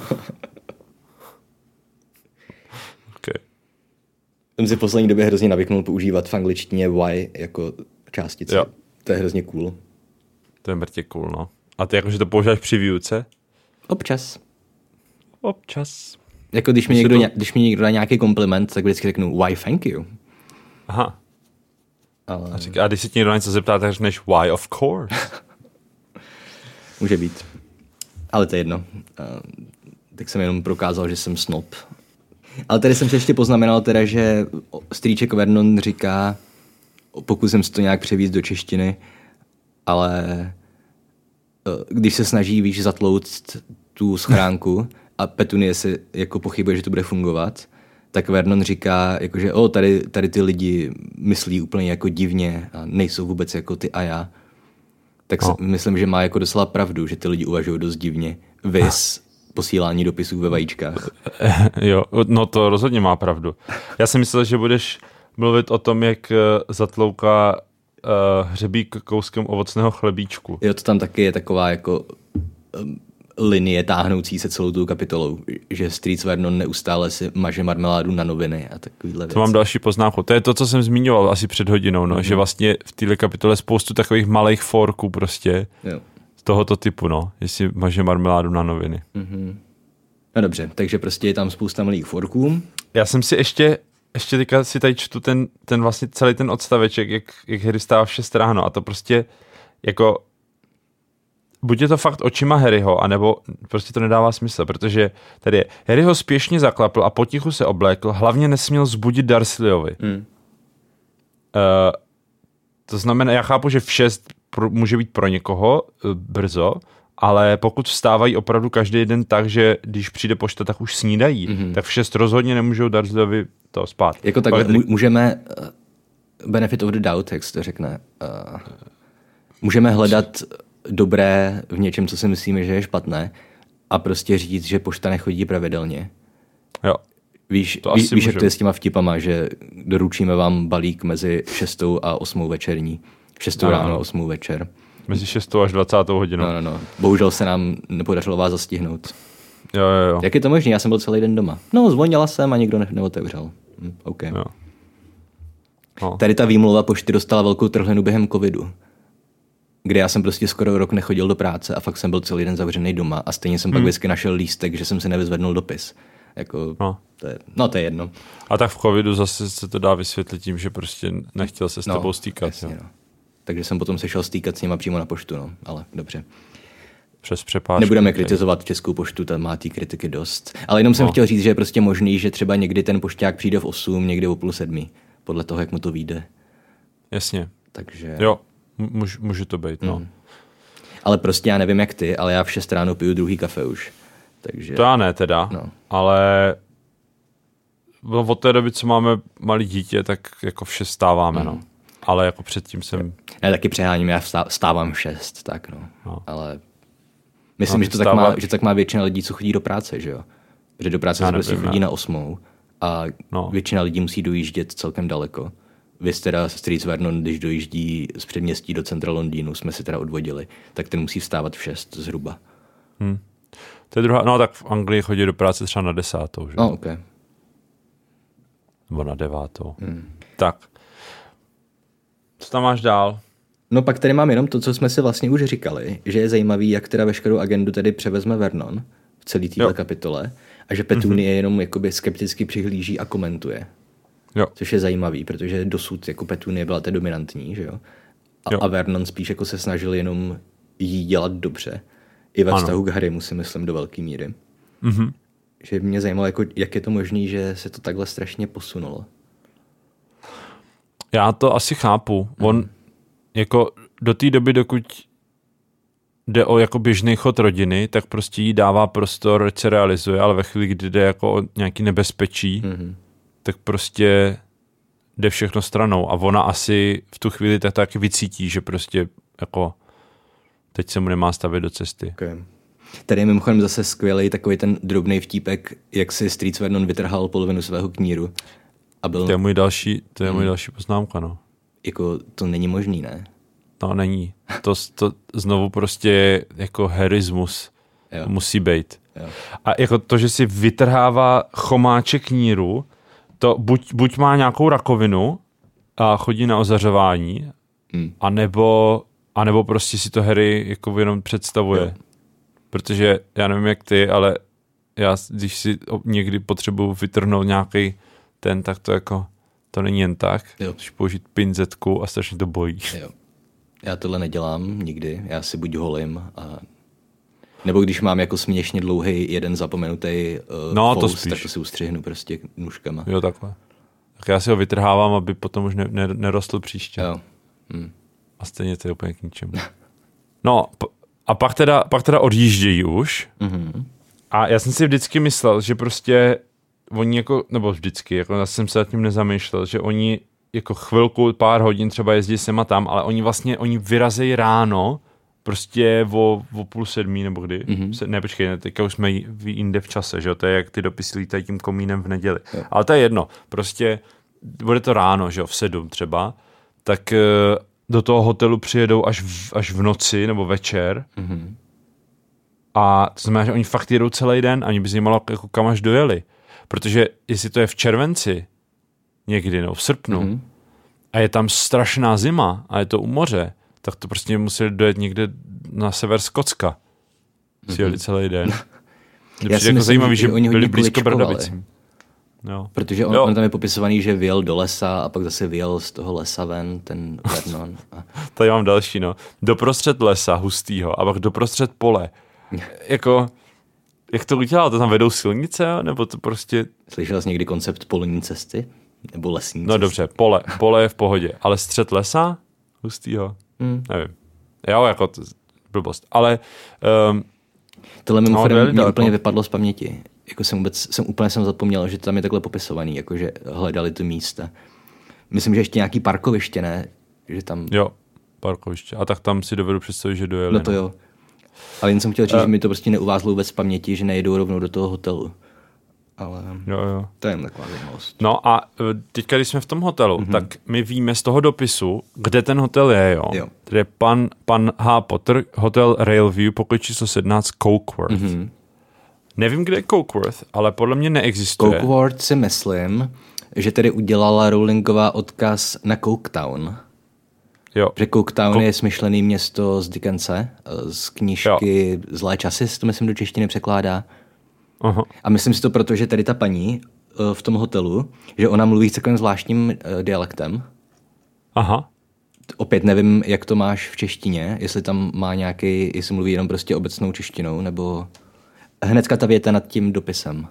Speaker 2: Okay.
Speaker 3: Jsem si v poslední době hrozně navyknul používat v angličtině why jako částici.
Speaker 2: Jo.
Speaker 3: To je hrozně cool.
Speaker 2: To je mrtě cool, no. A ty jakože to používáš při výuce?
Speaker 3: Občas.
Speaker 2: Občas.
Speaker 3: Jako když mi, někdo, to... když mi někdo dá nějaký kompliment, tak vždycky řeknu why thank you.
Speaker 2: Aha.
Speaker 3: Ale...
Speaker 2: A, řík, a když si ti někdo něco zeptá, tak řekneš why of course.
Speaker 3: Může být. Ale to je jedno. Uh, tak jsem jenom prokázal, že jsem snob. Ale tady jsem si ještě poznamenal teda, že strýček Vernon říká, pokusím se to nějak převíst do češtiny, ale když se snaží, víš, zatlouct tu schránku a Petunie se jako pochybuje, že to bude fungovat, tak Vernon říká, jakože o, tady, tady ty lidi myslí úplně jako divně a nejsou vůbec jako ty a já. Tak no. myslím, že má jako docela pravdu, že ty lidi uvažují dost divně. Vys posílání dopisů ve vajíčkách.
Speaker 2: Jo, no to rozhodně má pravdu. Já jsem myslel, že budeš mluvit o tom, jak zatlouká uh, hřebík kouskem ovocného chlebíčku.
Speaker 3: Jo, to tam taky je taková jako um, linie táhnoucí se celou tou kapitolou, že Streets Vernon neustále si maže marmeládu na noviny a takovýhle věci.
Speaker 2: To mám další poznámku. To je to, co jsem zmiňoval asi před hodinou, no, mm-hmm. že vlastně v téhle kapitole spoustu takových malých forků prostě
Speaker 3: jo.
Speaker 2: z tohoto typu, no, jestli maže marmeládu na noviny.
Speaker 3: Mm-hmm. No dobře, takže prostě je tam spousta malých forků.
Speaker 2: Já jsem si ještě Ještě teďka si tady čtu ten, ten vlastně celý ten odstaveček, jak, jak Harry stává v šest ráno a to prostě jako buď je to fakt očima Harryho, anebo prostě to nedává smysl, protože tady je Harry ho spěšně zaklapl a potichu se oblékl, hlavně nesměl zbudit Dursleyovi. Hmm. Uh, to znamená, já chápu, že v šest pro, může být pro někoho uh, brzo, ale pokud vstávají opravdu každý den tak, že když přijde pošta, tak už snídají, mm-hmm. tak v šest rozhodně nemůžou Dursleyovi to spát.
Speaker 3: Jako takhle Pak... můžeme uh, benefit of the doubt, jak se to řekne. Uh, můžeme hledat dobré v něčem, co si myslíme, že je špatné a prostě říct, že pošta nechodí pravidelně.
Speaker 2: Jo.
Speaker 3: Víš, ví, víš jak to je s těma vtipama, že doručíme vám balík mezi šestou a osmou večerní. Šestou no, ráno a osmou večer.
Speaker 2: Mezi šestou až dvacátou hodinou.
Speaker 3: No, no, no. Bohužel se nám nepodařilo vás zastihnout.
Speaker 2: Jo, jo, jo.
Speaker 3: Jak je to možné? Já jsem byl celý den doma. No, zvonila jsem a nikdo ne- neotevřel. Hm, OK.
Speaker 2: Jo. No.
Speaker 3: Tady ta výmluva pošty dostala velkou trhlinu během covidu, kde já jsem prostě skoro rok nechodil do práce a fakt jsem byl celý den zavřený doma a stejně jsem hmm. pak vždycky našel lístek, že jsem si nevyzvednul dopis. Jako,
Speaker 2: no.
Speaker 3: To je, no to je jedno.
Speaker 2: A tak v covidu zase se to dá vysvětlit tím, že prostě nechtěl se s
Speaker 3: no,
Speaker 2: tebou stýkat.
Speaker 3: Jasně, no. Takže jsem potom se šel stýkat s nima přímo na poštu, no, ale dobře.
Speaker 2: Přes přepážku.
Speaker 3: Nebudeme kritizovat Českou poštu, tam má té kritiky dost. Ale jenom jsem no. chtěl říct, že je prostě možný, že třeba někdy ten pošťák přijde v osm, někdy o půl sedmi, podle toho, jak mu to vyjde.
Speaker 2: Jasně.
Speaker 3: Takže...
Speaker 2: Jo, může, může to být, no. Mm.
Speaker 3: Ale prostě já nevím, jak ty, ale já v šest ráno piju druhý kafe už. Takže...
Speaker 2: To já ne teda,
Speaker 3: no.
Speaker 2: ale od té doby, co máme malý dítě, tak jako v šest stáváme, mm. no. Ale jako předtím jsem...
Speaker 3: Já taky přeháním, já vstávám v šest, tak no. no. Ale myslím,
Speaker 2: no,
Speaker 3: že to tak má, že tak má většina lidí, co chodí do práce, že jo? Protože do práce se prostě chodí na osmou a no. většina lidí musí dojíždět celkem daleko. Vy teda Streets Vernon, když dojíždí z předměstí do centra Londýnu, jsme si teda odvodili, tak ten musí vstávat v šest zhruba.
Speaker 2: Hmm. To je druhá, no tak v Anglii chodí do práce třeba na desátou, že?
Speaker 3: No, ok.
Speaker 2: Nebo na devátou.
Speaker 3: Hmm.
Speaker 2: Tak. Co tam máš dál?
Speaker 3: No pak tady mám jenom to, co jsme si vlastně už říkali, že je zajímavý, jak teda veškerou agendu tedy převezme Vernon v celé této kapitole a že Petunie mm-hmm. jenom jakoby skepticky přihlíží a komentuje.
Speaker 2: Jo.
Speaker 3: Což je zajímavý, protože dosud jako Petunie byla ta dominantní, že jo? A,
Speaker 2: jo.
Speaker 3: a Vernon spíš jako se snažil jenom jí dělat dobře. I ve vztahu k Harrymu si myslím do velké míry.
Speaker 2: Mm-hmm.
Speaker 3: Že mě zajímalo, jako, jak je to možné, že se to takhle strašně posunulo.
Speaker 2: Já to asi chápu. Hmm. On jako do té doby, dokud jde o jako běžný chod rodiny, tak prostě jí dává prostor, ať se realizuje, ale ve chvíli, kdy jde jako o nějaký nebezpečí, hmm. tak prostě jde všechno stranou. A ona asi v tu chvíli tak taky vycítí, že prostě jako teď se mu nemá stavět do cesty.
Speaker 3: Okay. Tady je mimochodem zase skvělý takový ten drobný vtípek, jak si Streets Vernon vytrhal polovinu svého kníru. A byl...
Speaker 2: To je můj další, to je hmm. můj další poznámka, no.
Speaker 3: Jako to není možný, ne?
Speaker 2: No není. To, to znovu prostě jako herismus jo. musí být. Jo. A jako to, že si vytrhává chomáček kníru, to buď, buď má nějakou rakovinu a chodí na ozařování, hmm. anebo, anebo prostě si to Harry jako jenom představuje. Jo. Protože já nevím jak ty, ale já, když si někdy potřebuji vytrhnout nějaký ten, tak to jako, to není jen tak. Jo. Když použít pinzetku a strašně to bojí.
Speaker 3: Jo. Já tohle nedělám nikdy, já si buď holím a... Nebo když mám jako směšně dlouhý jeden zapomenutý uh,
Speaker 2: no,
Speaker 3: post, tak to si ustřihnu prostě nůžkama.
Speaker 2: Jo, takhle. Tak já si ho vytrhávám, aby potom už ne, ne, nerostl příště.
Speaker 3: Jo. Hm.
Speaker 2: A stejně to je úplně k ničemu. No, a pak teda, pak teda odjíždějí už. Mm-hmm. A já jsem si vždycky myslel, že prostě oni jako, nebo vždycky, jako já jsem se nad tím nezamýšlel, že oni jako chvilku, pár hodin třeba jezdí sem a tam, ale oni vlastně, oni vyrazejí ráno, prostě o, o půl sedmí nebo kdy. Mm-hmm. Se, ne, počkej, ne, teďka už jsme jinde v čase, že jo, to je jak ty dopisy lítají tím komínem v neděli. Jo. Ale to je jedno, prostě bude to ráno, že jo, v sedm třeba, tak do toho hotelu přijedou až v, až v noci nebo večer. Mm-hmm. A to znamená, že oni fakt jedou celý den a mě by zajímalo, jako kam až dojeli. Protože jestli to je v červenci někdy, no v srpnu, mm-hmm. a je tam strašná zima a je to u moře, tak to prostě museli dojet někde na sever Skotska. Mm-hmm. Si jeli celý den. Já si jako myslím, zajímavý, že, že oni byli blízko Brdavicím. Jo.
Speaker 3: Protože on, on tam je popisovaný, že vyjel do lesa a pak zase vyjel z toho lesa ven, ten Vernon. A...
Speaker 2: Tady mám další, no. Doprostřed lesa hustýho a pak doprostřed pole. Jako, jak to udělal? To tam vedou silnice? Nebo to prostě...
Speaker 3: Slyšel jsi někdy koncept polní cesty? Nebo lesní cesty?
Speaker 2: No dobře, pole. Pole je v pohodě. Ale střed lesa? Hustýho? Hmm. Nevím. Jo, jako to, blbost. Ale... Um,
Speaker 3: Tohle mimochodem no, mě úplně vypadlo z paměti. Jako jsem vůbec, jsem úplně jsem zapomněl, že tam je takhle popisovaný, jakože hledali to místa. Myslím, že ještě nějaký parkoviště, ne? Že tam...
Speaker 2: Jo, parkoviště. A tak tam si dovedu představit, že dojeli.
Speaker 3: No to jo. Ale jen jsem chtěl říct, uh, že mi to prostě neuvázlo vůbec v paměti, že nejdou rovnou do toho hotelu. Ale
Speaker 2: jo, jo.
Speaker 3: to je jen taková zajímavost.
Speaker 2: No a teďka, když jsme v tom hotelu, mm-hmm. tak my víme z toho dopisu, kde ten hotel je, jo. jo. Tady je pan, pan H. Potter, hotel Railview, pokoj číslo sedmnáct, Cokeworth. Mm-hmm. Nevím, kde je Cokeworth, ale podle mě neexistuje.
Speaker 3: Cokeworth si myslím, že tedy udělala Rowlingová odkaz na Coketown.
Speaker 2: Jo.
Speaker 3: Že Coketown Co- je smyšlený město z Dickense, z knížky jo. Zlé časy, to myslím do češtiny překládá. Aha. A myslím si to proto, že tady ta paní v tom hotelu, že ona mluví s takovým zvláštním dialektem.
Speaker 2: Aha.
Speaker 3: Opět nevím, jak to máš v češtině, jestli tam má nějaký, jestli mluví jenom prostě obecnou češtinou, nebo hnedka ta věta nad tím dopisem.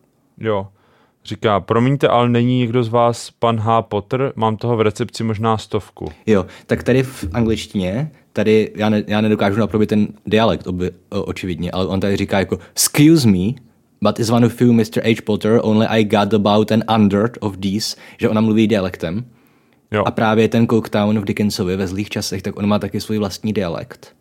Speaker 2: Jo. Říká, promiňte, ale není někdo z vás pan H. Potter? Mám toho v recepci možná stovku. Jo,
Speaker 3: tak tady v angličtině, tady já, ne, já nedokážu naprobit ten dialekt, oby, o, očividně, ale on tady říká jako excuse me, but is one of you mister H. Potter, only I got about an hundred of these, že ona mluví dialektem. Jo. A právě ten Coketown v Dickensovi ve Zlých časech, tak on má taky svůj vlastní dialekt.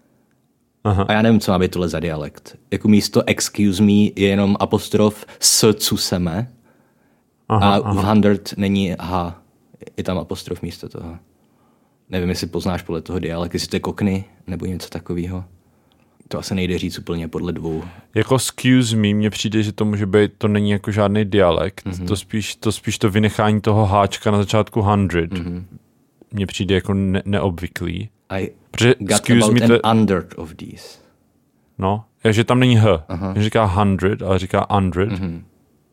Speaker 3: Aha. A já nevím, co má být tohle za dialekt. Jako místo excuse me je jenom apostrof s cuseme aha, a v aha. hundred není h. Je tam apostrof místo toho. Nevím, jestli poznáš podle toho dialekt, jestli to je Cockney nebo něco takového. To asi nejde říct úplně podle dvou.
Speaker 2: Jako excuse me, mně přijde, že to může být, to není jako žádný dialekt. Mm-hmm. To, spíš, to spíš to vynechání toho háčka na začátku hundred. Mm-hmm. Mně přijde jako ne- neobvyklý.
Speaker 3: I Protože, got about me, an to... hundred of these.
Speaker 2: No, je, že tam není h. Uh-huh. Že říká hundred, ale říká hundred. Mm-hmm.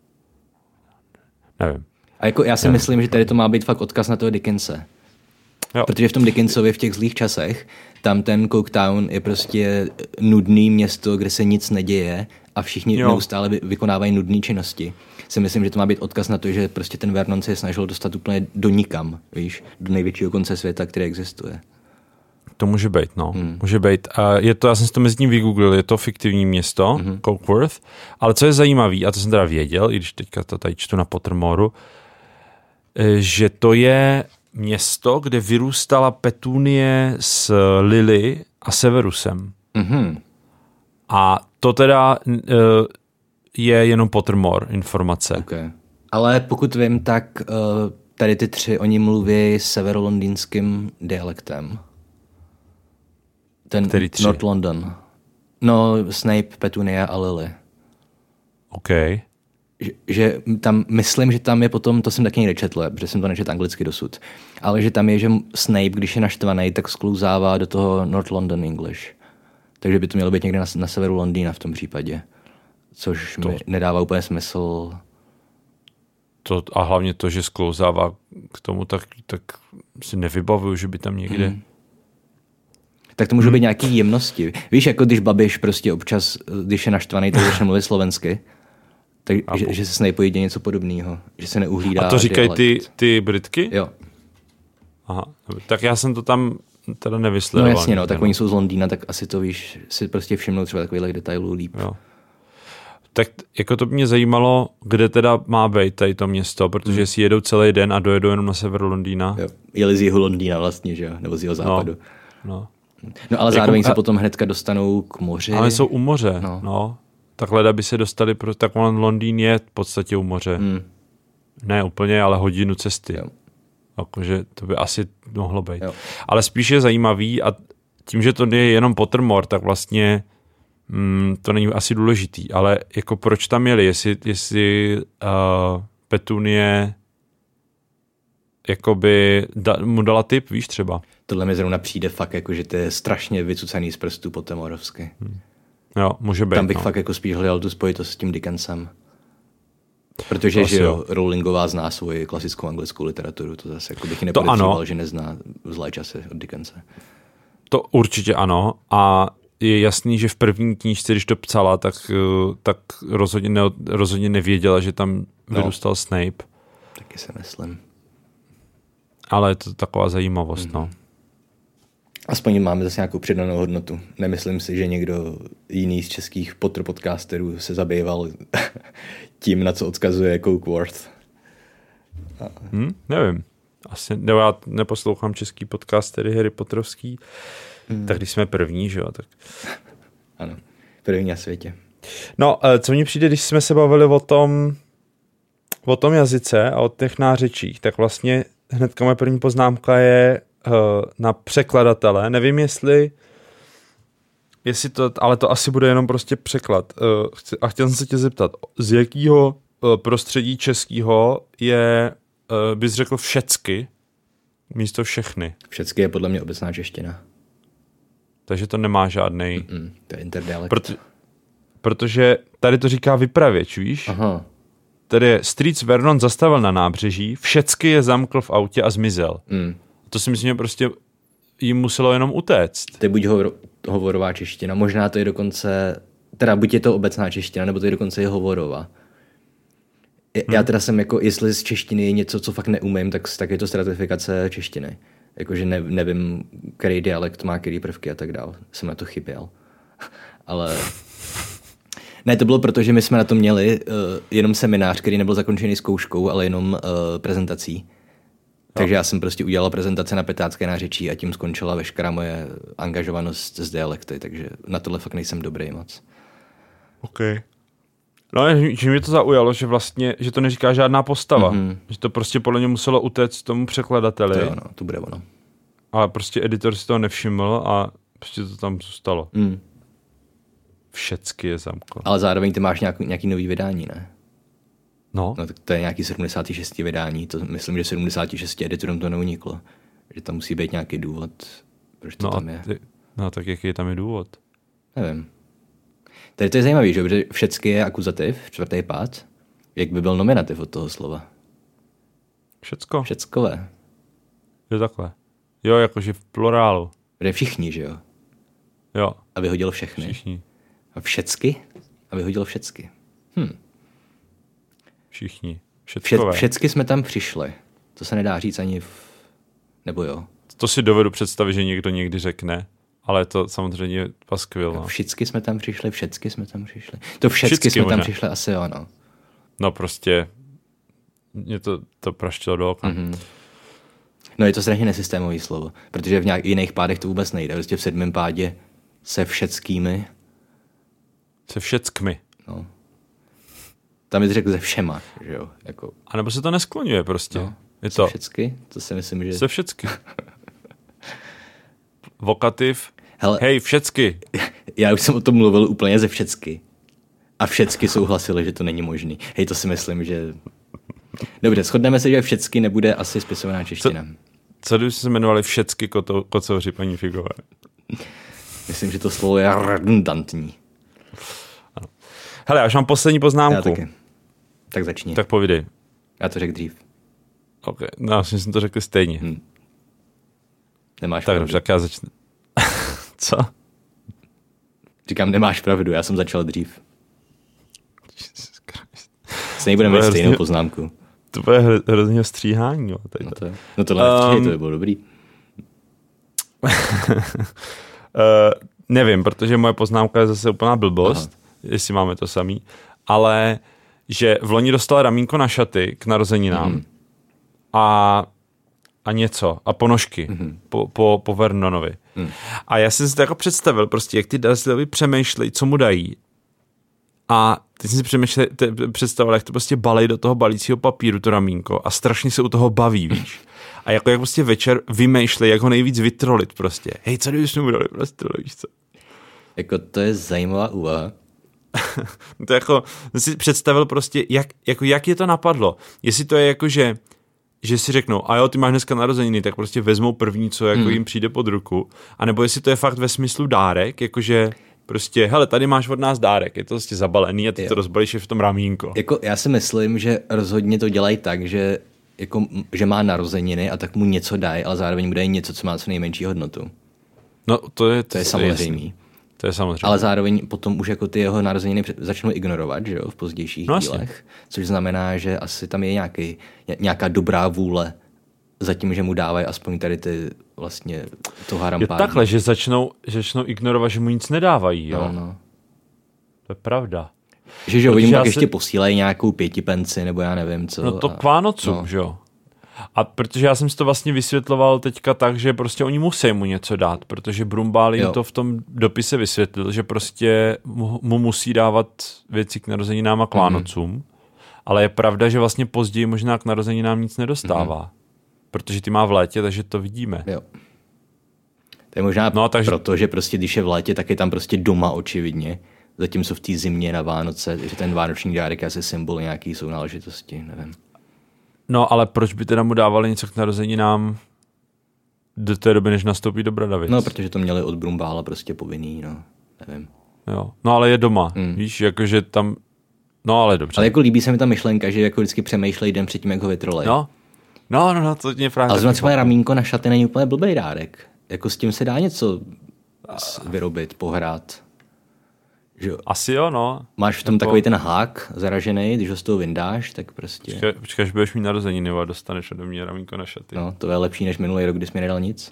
Speaker 2: Nevím.
Speaker 3: A jako já si Nevím. myslím, že tady to má být fakt odkaz na toho Dickense. Jo. Protože v tom Dickensově v těch Zlých časech tam ten Coketown je prostě nudný město, kde se nic neděje a všichni jo. neustále vykonávají nudné činnosti. Si myslím, že to má být odkaz na to, že prostě ten Vernon se je snažil dostat úplně do nikam, víš, do největšího konce světa, který existuje.
Speaker 2: To může být, no. Hmm. Může být. A je to, já jsem si to mezi tím vygooglil, je to fiktivní město, hmm. Cokeworth, ale co je zajímavý, a to jsem teda věděl, i když teďka to tady čtu na Pottermoru, že to je město, kde vyrůstala Petunie s Lily a Severusem. Hmm. A to teda uh, je jenom Pottermore informace.
Speaker 3: Okay. Ale pokud vím, tak uh, tady ty tři, oni mluví severolondýnským dialektem. Ten
Speaker 2: Který tři?
Speaker 3: North London. No, Snape, Petunia a Lily.
Speaker 2: OK.
Speaker 3: Že, že tam, myslím, že tam je potom, to jsem taky někde četl, protože jsem to nečetl anglicky dosud, ale že tam je, že Snape, když je naštvaný, tak sklouzává do toho North London English. Takže by to mělo být někde na, na severu Londýna v tom případě. Což to, mi nedává úplně smysl.
Speaker 2: To, a hlavně to, že sklouzává k tomu, tak, tak si nevybavuju, že by tam někde... Hmm.
Speaker 3: Tak to můžou být nějaké jemnosti. Víš, jako když Babiš prostě občas, když je naštvaný, tak začne mluvit slovensky, tak, že, že se Snape jde něco podobného, že se neuhlídá.
Speaker 2: A to říkají ty, ty Britky?
Speaker 3: Jo.
Speaker 2: Aha, tak já jsem to tam teda nevysledoval.
Speaker 3: No jasně, no, tak oni jsou z Londýna, tak asi to víš, si prostě všimnou třeba takových detailů líp.
Speaker 2: Jo. Tak jako to by mě zajímalo, kde teda má být tady to město, protože hmm. si jedou celý den a dojedou jenom na sever Londýna.
Speaker 3: Jo. Jeli z jihu Londýna vlastně, že jo, nebo z jeho západu.
Speaker 2: No, no.
Speaker 3: no ale zároveň jako, se potom hnedka dostanou k moři.
Speaker 2: Ale jsou u moře,
Speaker 3: no.
Speaker 2: no. Tak leda by se dostali, pro, tak Londýn je v podstatě u moře. Hmm. Ne úplně, ale hodinu cesty. Jo. Jakože to by asi mohlo být. Jo. Ale spíš je zajímavý a tím, že to je jenom Pottermore, tak vlastně mm, to není asi důležitý. Ale jako proč tam jeli? Jestli, jestli uh, Petunie jakoby da, mu dala tip, víš třeba?
Speaker 3: Tohle mi zrovna přijde fakt, jako, že to je strašně vycucaný z prstů Pottermorovsky. Hmm.
Speaker 2: Jo, může být.
Speaker 3: Tam bych
Speaker 2: no.
Speaker 3: fakt jako spíš hledal tu spojitost s tím Dickensem. Protože že jo, Rowlingová zná svoji klasickou anglickou literaturu, to zase jako bych ji nepodezříval, že nezná Zlé časy od Dickense.
Speaker 2: To určitě ano a je jasný, že v první knížce, když to psala, tak, tak rozhodně, ne, rozhodně nevěděla, že tam vyrůstal no. Snape.
Speaker 3: Taky se myslím.
Speaker 2: Ale je to taková zajímavost, mm. no.
Speaker 3: Aspoň máme zase nějakou přidanou hodnotu. Nemyslím si, že někdo jiný z českých Potter podcasterů se zabýval tím, na co odkazuje Cokeworth.
Speaker 2: Hmm, nevím. Asi, nebo já neposlouchám český podcastery Harry Potterovský, hmm. tak když jsme první, že jo, tak...
Speaker 3: Ano, první na světě.
Speaker 2: No, co mně přijde, když jsme se bavili o tom, o tom jazyce a o těch nářečích, tak vlastně hnedka moje první poznámka je na překladatele. Nevím, jestli, jestli to, ale to asi bude jenom prostě překlad. A chtěl jsem se tě zeptat, z jakého prostředí českého je, bys řekl všecky, místo všechny?
Speaker 3: Všecky je podle mě obecná čeština.
Speaker 2: Takže to nemá žádnej...
Speaker 3: Mm-mm, to je interdialekt.
Speaker 2: Proto, protože tady to říká vypravěč, víš?
Speaker 3: Aha.
Speaker 2: Tady je Streets Vernon zastavil na nábřeží, všecky je zamkl v autě a zmizel. Mm. To si myslím, že prostě jim muselo jenom utéct.
Speaker 3: To je buď hovor, hovorová čeština, možná to je dokonce, teda buď je to obecná čeština, nebo to je dokonce i hovorová. Hmm. Já teda jsem jako, jestli z češtiny je něco, co fakt neumím, tak, tak je to stratifikace češtiny. Jakože ne, nevím, který dialekt má který prvky a tak dál. Jsem na to chyběl. Ale... Ne, to bylo proto, že my jsme na to měli uh, jenom seminář, který nebyl zakončený zkouškou, ale jenom uh, prezentací. Takže já jsem prostě udělal prezentaci na petácké nářečí a tím skončila veškerá moje angažovanost s dialekty, takže na tohle fakt nejsem dobrý moc.
Speaker 2: OK. No, že mě to zaujalo, že vlastně, že to neříká žádná postava. Mm-hmm. Že to prostě podle mě muselo utéct tomu překladateli.
Speaker 3: To jo, no, to bude ono.
Speaker 2: Ale prostě editor si toho nevšiml a prostě to tam zůstalo. Mm. Všecky je zamkl.
Speaker 3: Ale zároveň ty máš nějaký, nějaký nový vydání, ne?
Speaker 2: No.
Speaker 3: No tak to je nějaký sedmdesát šest vydání, to myslím, že sedmdesát šest editorům to neuniklo. Že tam musí být nějaký důvod, proč to
Speaker 2: no
Speaker 3: tam je.
Speaker 2: Ty, no tak jaký tam je důvod?
Speaker 3: Nevím. Tady to je zajímavý, že protože všecky je akuzativ, čtvrtý pád. Jak by byl nominativ od toho slova?
Speaker 2: Všecko?
Speaker 3: Všeckové.
Speaker 2: Jo, takhle. Jo, jakože v plurálu.
Speaker 3: Protože všichni, že jo?
Speaker 2: Jo.
Speaker 3: A vyhodil všechny.
Speaker 2: Všichni.
Speaker 3: A všecky? A vyhodil všecky. Hm.
Speaker 2: Všichni.
Speaker 3: Vše, všecky jsme tam přišli. To se nedá říct ani v... Nebo jo?
Speaker 2: To si dovedu představit, že někdo někdy řekne, ale to samozřejmě paskvil. No.
Speaker 3: Všecky jsme tam přišli, všecky jsme tam přišli. To všecky jsme možná. Tam přišli, asi jo, no.
Speaker 2: No prostě mě to, to praštilo do oka. Mm-hmm.
Speaker 3: No je to strašně nesystémový slovo, protože v nějak jiných pádech to vůbec nejde. Prostě v sedmém pádě se všeckými
Speaker 2: Se všeckmi.
Speaker 3: No. Tam je řekl ze všema, že jo. Jako...
Speaker 2: A nebo se to neskloňuje prostě. No. Je
Speaker 3: se
Speaker 2: to...
Speaker 3: všecky? To si myslím, že...
Speaker 2: Se všecky. Vokativ.
Speaker 3: Hele,
Speaker 2: hej, všecky.
Speaker 3: Já už jsem o tom mluvil úplně ze všecky. A všecky souhlasili, že to není možný. Hej, to si myslím, že... Dobře, shodneme se, že všecky nebude asi spisovaná čeština.
Speaker 2: Co, co když se jmenovali všecky koto, kocouři, paní Figové?
Speaker 3: Myslím, že to slovo je redundantní.
Speaker 2: Ano. Hele, až mám poslední poznámku.
Speaker 3: Já taky. Tak začni.
Speaker 2: Tak povídej.
Speaker 3: Já to řekl dřív.
Speaker 2: Ok, no, já jsem to řekl stejně.
Speaker 3: Hmm. Nemáš
Speaker 2: tak
Speaker 3: pravdu.
Speaker 2: dobře, tak já začnu. Co?
Speaker 3: Říkám, nemáš pravdu, já jsem začal dřív.
Speaker 2: Jesus Christ.
Speaker 3: Se nebudeme mít stejnou hrozně, poznámku.
Speaker 2: To bude hro, hrozně stříhání. Jo,
Speaker 3: no, to, no tohle um, stříhej, to by bylo dobrý.
Speaker 2: uh, nevím, protože moje poznámka je zase úplná blbost, aha, jestli máme to samý, ale že v loni dostala ramínko na šaty k narozeninám mm. a, a něco, a ponožky mm. po, po, po Vernonovi. Mm. A já jsem si to jako představil, prostě, jak ty Dursleyovi přemýšlejí, co mu dají. A teď jsem si přemýšlel, te, představil, jak to prostě balej do toho balícího papíru, to ramínko, a strašně se u toho baví, víš. A jako jak prostě večer vymýšlej, jak ho nejvíc vytrolit prostě. Hej, co kdybychom mu dali prostě, víš co?
Speaker 3: Jako to je zajímavá úvaha.
Speaker 2: To jako, jsem si představil prostě, jak, jako, jak je to napadlo. Jestli to je jako, že, že si řeknou, a jo, ty máš dneska narozeniny, tak prostě vezmou první, co jako hmm. jim přijde pod ruku. A nebo jestli to je fakt ve smyslu dárek, jakože prostě, hele, tady máš od nás dárek, je to prostě zabalený a ty jo. to rozbalíš v tom ramínko.
Speaker 3: Jako já si myslím, že rozhodně to dělají tak, že, jako, že má narozeniny a tak mu něco dají, ale zároveň mu dají něco, co má co nejmenší hodnotu.
Speaker 2: No to je,
Speaker 3: to je samozřejmě.
Speaker 2: To je samozřejmě.
Speaker 3: Ale zároveň potom už jako ty jeho narozeniny začnou ignorovat, že jo, v pozdějších no, dílech, což znamená, že asi tam je nějaký, nějaká dobrá vůle za tím, že mu dávají aspoň tady ty vlastně to harampádí.
Speaker 2: Je takhle, že začnou, že začnou ignorovat, že mu nic nedávají, jo?
Speaker 3: No, no.
Speaker 2: To je pravda.
Speaker 3: Že, že oni mu pak se... ještě posílají nějakou pětipenci, nebo já nevím co.
Speaker 2: No to
Speaker 3: a...
Speaker 2: k Vánocům,
Speaker 3: no.
Speaker 2: že jo? A protože já jsem si to vlastně vysvětloval teďka tak, že prostě oni musí mu něco dát, protože Brumbál jim to v tom dopise vysvětlil, že prostě mu, mu musí dávat věci k narozeninám a k Vánocům, mm. ale je pravda, že vlastně později možná k narozeninám nic nedostává, mm. protože ty má v létě, takže to vidíme.
Speaker 3: Jo. To je možná no, takže... proto, že prostě když je v létě, tak je tam prostě doma očividně, zatímco v té zimě na Vánoce, že ten vánoční dárek je asi symbol nějaký sounáležitosti, nevím.
Speaker 2: No, ale proč by teda mu dávali něco k narozeninám do té doby, než nastoupí do Bradavic?
Speaker 3: No, protože to měli od Brumbála prostě povinný, no, nevím.
Speaker 2: Jo, no ale je doma, mm. víš, jakože tam, no ale dobře.
Speaker 3: Ale jako líbí se mi ta myšlenka, že jako vždycky přemýšlej den předtím, jak ho vytrolej.
Speaker 2: No, no, no, no to mě právě...
Speaker 3: Ale zrovna třeba ramínko na šaty není úplně blbej dárek. Jako s tím se dá něco vyrobit, pohrát. Že
Speaker 2: asi jo, no.
Speaker 3: Máš v tom jako... takový ten hák zaražený, když ho z toho vyndáš, tak prostě...
Speaker 2: Počkej, počkej až budeš mít narozeniny a dostaneš ode mě ramínko na šaty.
Speaker 3: No, to je lepší než minulý rok, kdy jsi mi nedal nic.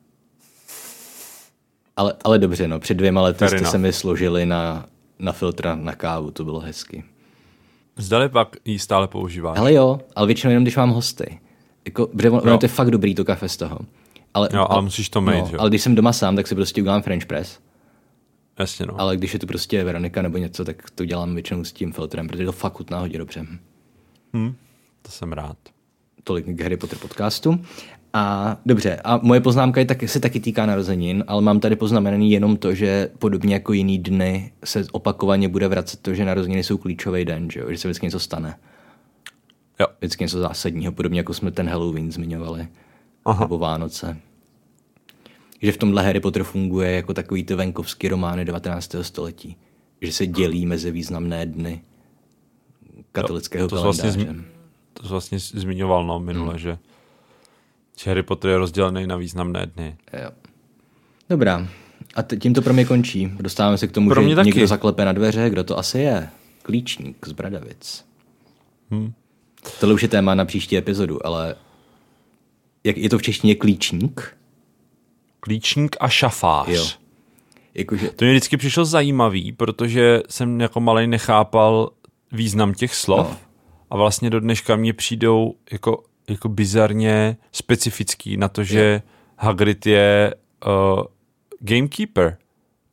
Speaker 3: Ale, ale dobře, no, před dvěma lety Karina. Jste se mi složili na, na filtra na kávu, to bylo hezky.
Speaker 2: Zdali pak ji stále používáš?
Speaker 3: Ale jo, ale většinou jenom, když mám hosty. Jako, protože ono to je fakt dobrý, to kafe z toho. Ale,
Speaker 2: jo, ale musíš to mít,
Speaker 3: no,
Speaker 2: jo.
Speaker 3: Ale když jsem doma sám, tak si prostě udělám French press.
Speaker 2: Jasně, no.
Speaker 3: Ale když je to prostě Veronika nebo něco, tak to dělám většinou s tím filtrem, protože to fakt chutná hodně dobře.
Speaker 2: Hmm, to jsem rád.
Speaker 3: Tolik k Harry Potter podcastu. A dobře, a moje poznámka je tak, se taky týká narozenin, ale mám tady poznamenaný jenom to, že podobně jako jiný dny se opakovaně bude vracet to, že narozeniny jsou klíčový den, že, jo? Že se vždycky něco stane.
Speaker 2: Jo.
Speaker 3: Vždycky něco zásadního, podobně jako jsme ten Halloween zmiňovali. Aha. Nebo Vánoce. Že v tomhle Harry Potter funguje jako takový ty venkovský romány devatenáctého století. Že se dělí mezi významné dny katolického jo, to kalendáře. Vlastně zmi-
Speaker 2: to jsi vlastně zmiňoval no, minule, hmm. že Harry Potter je rozdělený na významné dny.
Speaker 3: Jo. Dobrá. A t- tím to pro mě končí. Dostáváme se k tomu,
Speaker 2: pro
Speaker 3: že
Speaker 2: taky.
Speaker 3: někdo zaklepe na dveře. Kdo to asi je? Klíčník z Bradavic.
Speaker 2: Hmm.
Speaker 3: Tohle už je téma na příští epizodu, ale jak je to v češtině klíčník?
Speaker 2: Klíčník a šafář.
Speaker 3: Jo. Jakože...
Speaker 2: To mě vždycky přišlo zajímavý, protože jsem jako malej nechápal význam těch slov no. a vlastně do dneška mě přijdou jako, jako bizarně specifický na to, že jo. Hagrid je uh, gamekeeper.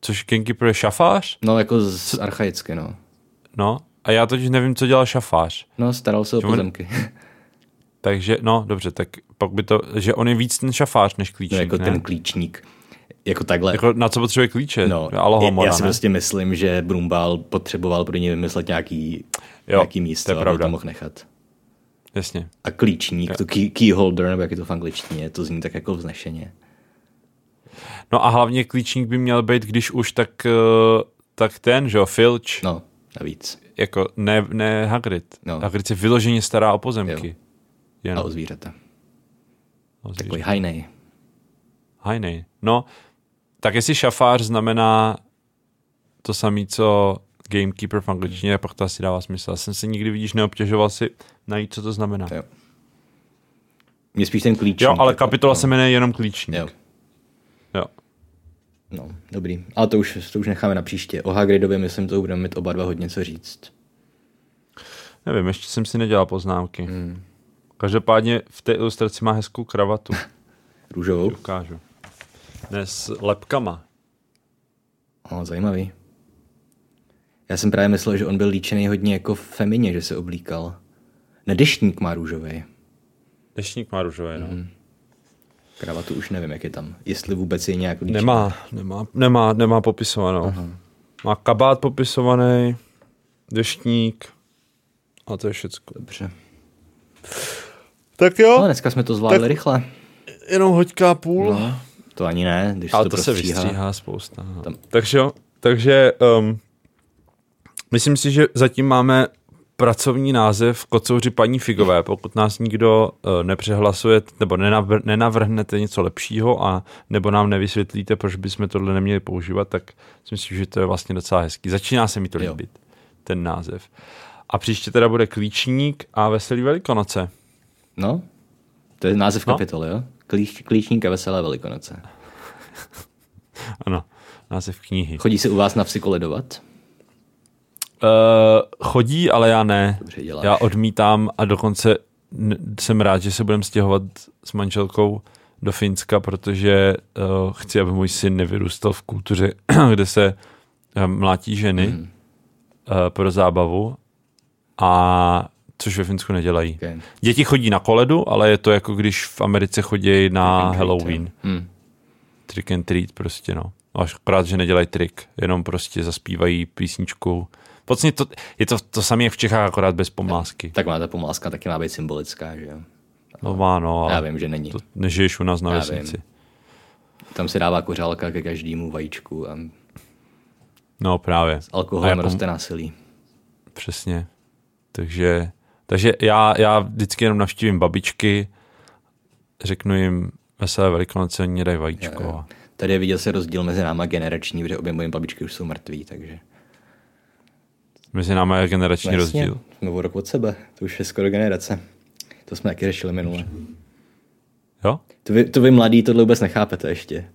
Speaker 2: Což gamekeeper je šafář?
Speaker 3: No, jako z archaicky, no.
Speaker 2: No, a já totiž nevím, co dělal šafář.
Speaker 3: No, staral se o pozemky.
Speaker 2: Takže, no, dobře, tak pak by to, že on je víc ten šafář než klíčník,
Speaker 3: no, jako
Speaker 2: ne?
Speaker 3: ten klíčník. Jako takhle.
Speaker 2: Jako na co potřebuje klíče?
Speaker 3: No,
Speaker 2: Alohomora,
Speaker 3: já si
Speaker 2: ne?
Speaker 3: prostě myslím, že Brumbál potřeboval pro ně vymyslet nějaký, jo, nějaký místo,
Speaker 2: to
Speaker 3: aby to mohl nechat.
Speaker 2: Jasně.
Speaker 3: A klíčník, jo. to key, key holder, nebo jak je to v angličtině, to zní tak jako vznešeně.
Speaker 2: No a hlavně klíčník by měl být, když už, tak, tak ten, že jo, Filch.
Speaker 3: No, navíc.
Speaker 2: Jako ne, ne Hagrid.
Speaker 3: No.
Speaker 2: Hagrid se vyloženě stará o pozemky.
Speaker 3: A o zvířata.
Speaker 2: O zvířata.
Speaker 3: Takový hajnej.
Speaker 2: Hajnej. No, tak jestli šafář znamená to samé, co gamekeeper v angličtině, pak to asi dává smysl. Já jsem se nikdy, vidíš, neobtěžoval si najít, co to znamená.
Speaker 3: Jo. Mě spíš ten klíčník.
Speaker 2: Jo, ale
Speaker 3: jako,
Speaker 2: kapitola
Speaker 3: no.
Speaker 2: se jmenuje jenom klíčník.
Speaker 3: Jo.
Speaker 2: Jo.
Speaker 3: No, dobrý. Ale to už, to už necháme na příště. O Hagridovi myslím, to budeme mít oba dva hodně co říct.
Speaker 2: Nevím, ještě jsem si nedělal poznámky.
Speaker 3: Hmm.
Speaker 2: Každopádně v té ilustraci má hezkou kravatu.
Speaker 3: Růžovou?
Speaker 2: Ukážu. Ne, s lepkama.
Speaker 3: O, zajímavý. Já jsem právě myslel, že on byl líčený hodně jako femině, že se oblíkal. Ne, deštník má růžový.
Speaker 2: Deštník má růžový, no.
Speaker 3: Mm. Kravatu už nevím, jak je tam. Jestli vůbec je nějak líčený.
Speaker 2: Nemá, nemá, nemá, nemá popisovanou. Aha. Má kabát popisovaný, deštník a to je všecko.
Speaker 3: Dobře.
Speaker 2: Tak jo.
Speaker 3: No, dneska jsme to zvládli
Speaker 2: tak
Speaker 3: rychle.
Speaker 2: Jenom hoďka a půl.
Speaker 3: No, to ani ne, když
Speaker 2: ale
Speaker 3: se to,
Speaker 2: to
Speaker 3: prostříhá.
Speaker 2: se vystříhá spousta. Tam. Takže jo, takže um, myslím si, že zatím máme pracovní název Kocouři paní Figové. Pokud nás nikdo uh, nepřehlasuje nebo nenavr- nenavrhnete něco lepšího a nebo nám nevysvětlíte, proč bychom tohle neměli používat, tak si myslím, že to je vlastně docela hezký. Začíná se mi to líbit, jo. ten název. A příště teda bude Klíčník a Veselý Velikonoce.
Speaker 3: No, to je název
Speaker 2: no?
Speaker 3: kapitoly, jo? Klíč, klíčník a Veselé Velikonoce.
Speaker 2: Ano, název knihy.
Speaker 3: Chodí se u vás na vsi koledovat?
Speaker 2: Uh, chodí, ale já ne.
Speaker 3: Dobře děláš.
Speaker 2: Já odmítám a dokonce n- jsem rád, že se budeme stěhovat s manželkou do Finska, protože uh, chci, aby můj syn nevyrůstal v kultuře, kde se uh, mlátí ženy mm. uh, pro zábavu, a což ve Finsku nedělají.
Speaker 3: Okay.
Speaker 2: Děti chodí na koledu, ale je to jako když v Americe chodí na trick Halloween.
Speaker 3: Mm.
Speaker 2: Trick and treat prostě, no. Až akorát, že nedělají trik, jenom prostě zaspívají písničku. Vlastně to, je to to samé jak v Čechách, akorát bez pomlásky.
Speaker 3: Tak má ta pomláska taky má být symbolická, že jo?
Speaker 2: No má, no.
Speaker 3: Já vím, že není. To
Speaker 2: nežiješ u nás na vesnici.
Speaker 3: Tam se dává kořálka ke každému vajíčku a
Speaker 2: no právě.
Speaker 3: S alkoholem
Speaker 2: jako,
Speaker 3: roste násilí.
Speaker 2: Přesně. Takže, takže já, já vždycky jenom navštívím babičky, řeknu jim Veselé Velikonoce, oni dají vajíčko.
Speaker 3: Jo, jo. Tady je viděl se rozdíl mezi náma generační, protože obě moje babičky už jsou mrtví, takže...
Speaker 2: Mezi náma je generační
Speaker 3: Vlastně,
Speaker 2: rozdíl.
Speaker 3: Jsme o rok od sebe, to už je skoro generace. To jsme taky řešili minule.
Speaker 2: Jo?
Speaker 3: To vy, to vy mladí tohle vůbec nechápete ještě.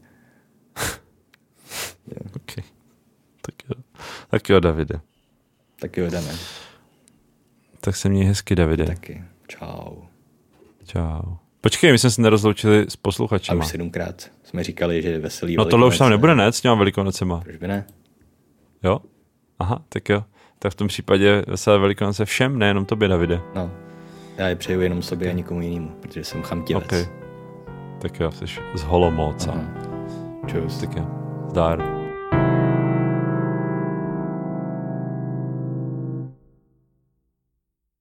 Speaker 2: Okay. Tak jo. Tak jo, Davide.
Speaker 3: Tak jo, jdeme.
Speaker 2: Tak se měj hezky, Davide.
Speaker 3: Taky. Čau.
Speaker 2: Čau. Počkej, my jsme se nerozloučili s posluchačima.
Speaker 3: A už sedmkrát jsme říkali, že je veselý
Speaker 2: No tohle už tam nebude, ne? S těma Velikonocema.
Speaker 3: Proč by ne?
Speaker 2: Jo? Aha, tak jo. Tak v tom případě Veselé Velikonoce všem, nejenom tobě, Davide.
Speaker 3: No. Já je přeju jenom sobě a nikomu jinému, protože jsem chamtivec.
Speaker 2: Okay. Tak jo, jsi z Holomóca.
Speaker 3: Čus.
Speaker 2: Tak jo. Zdar.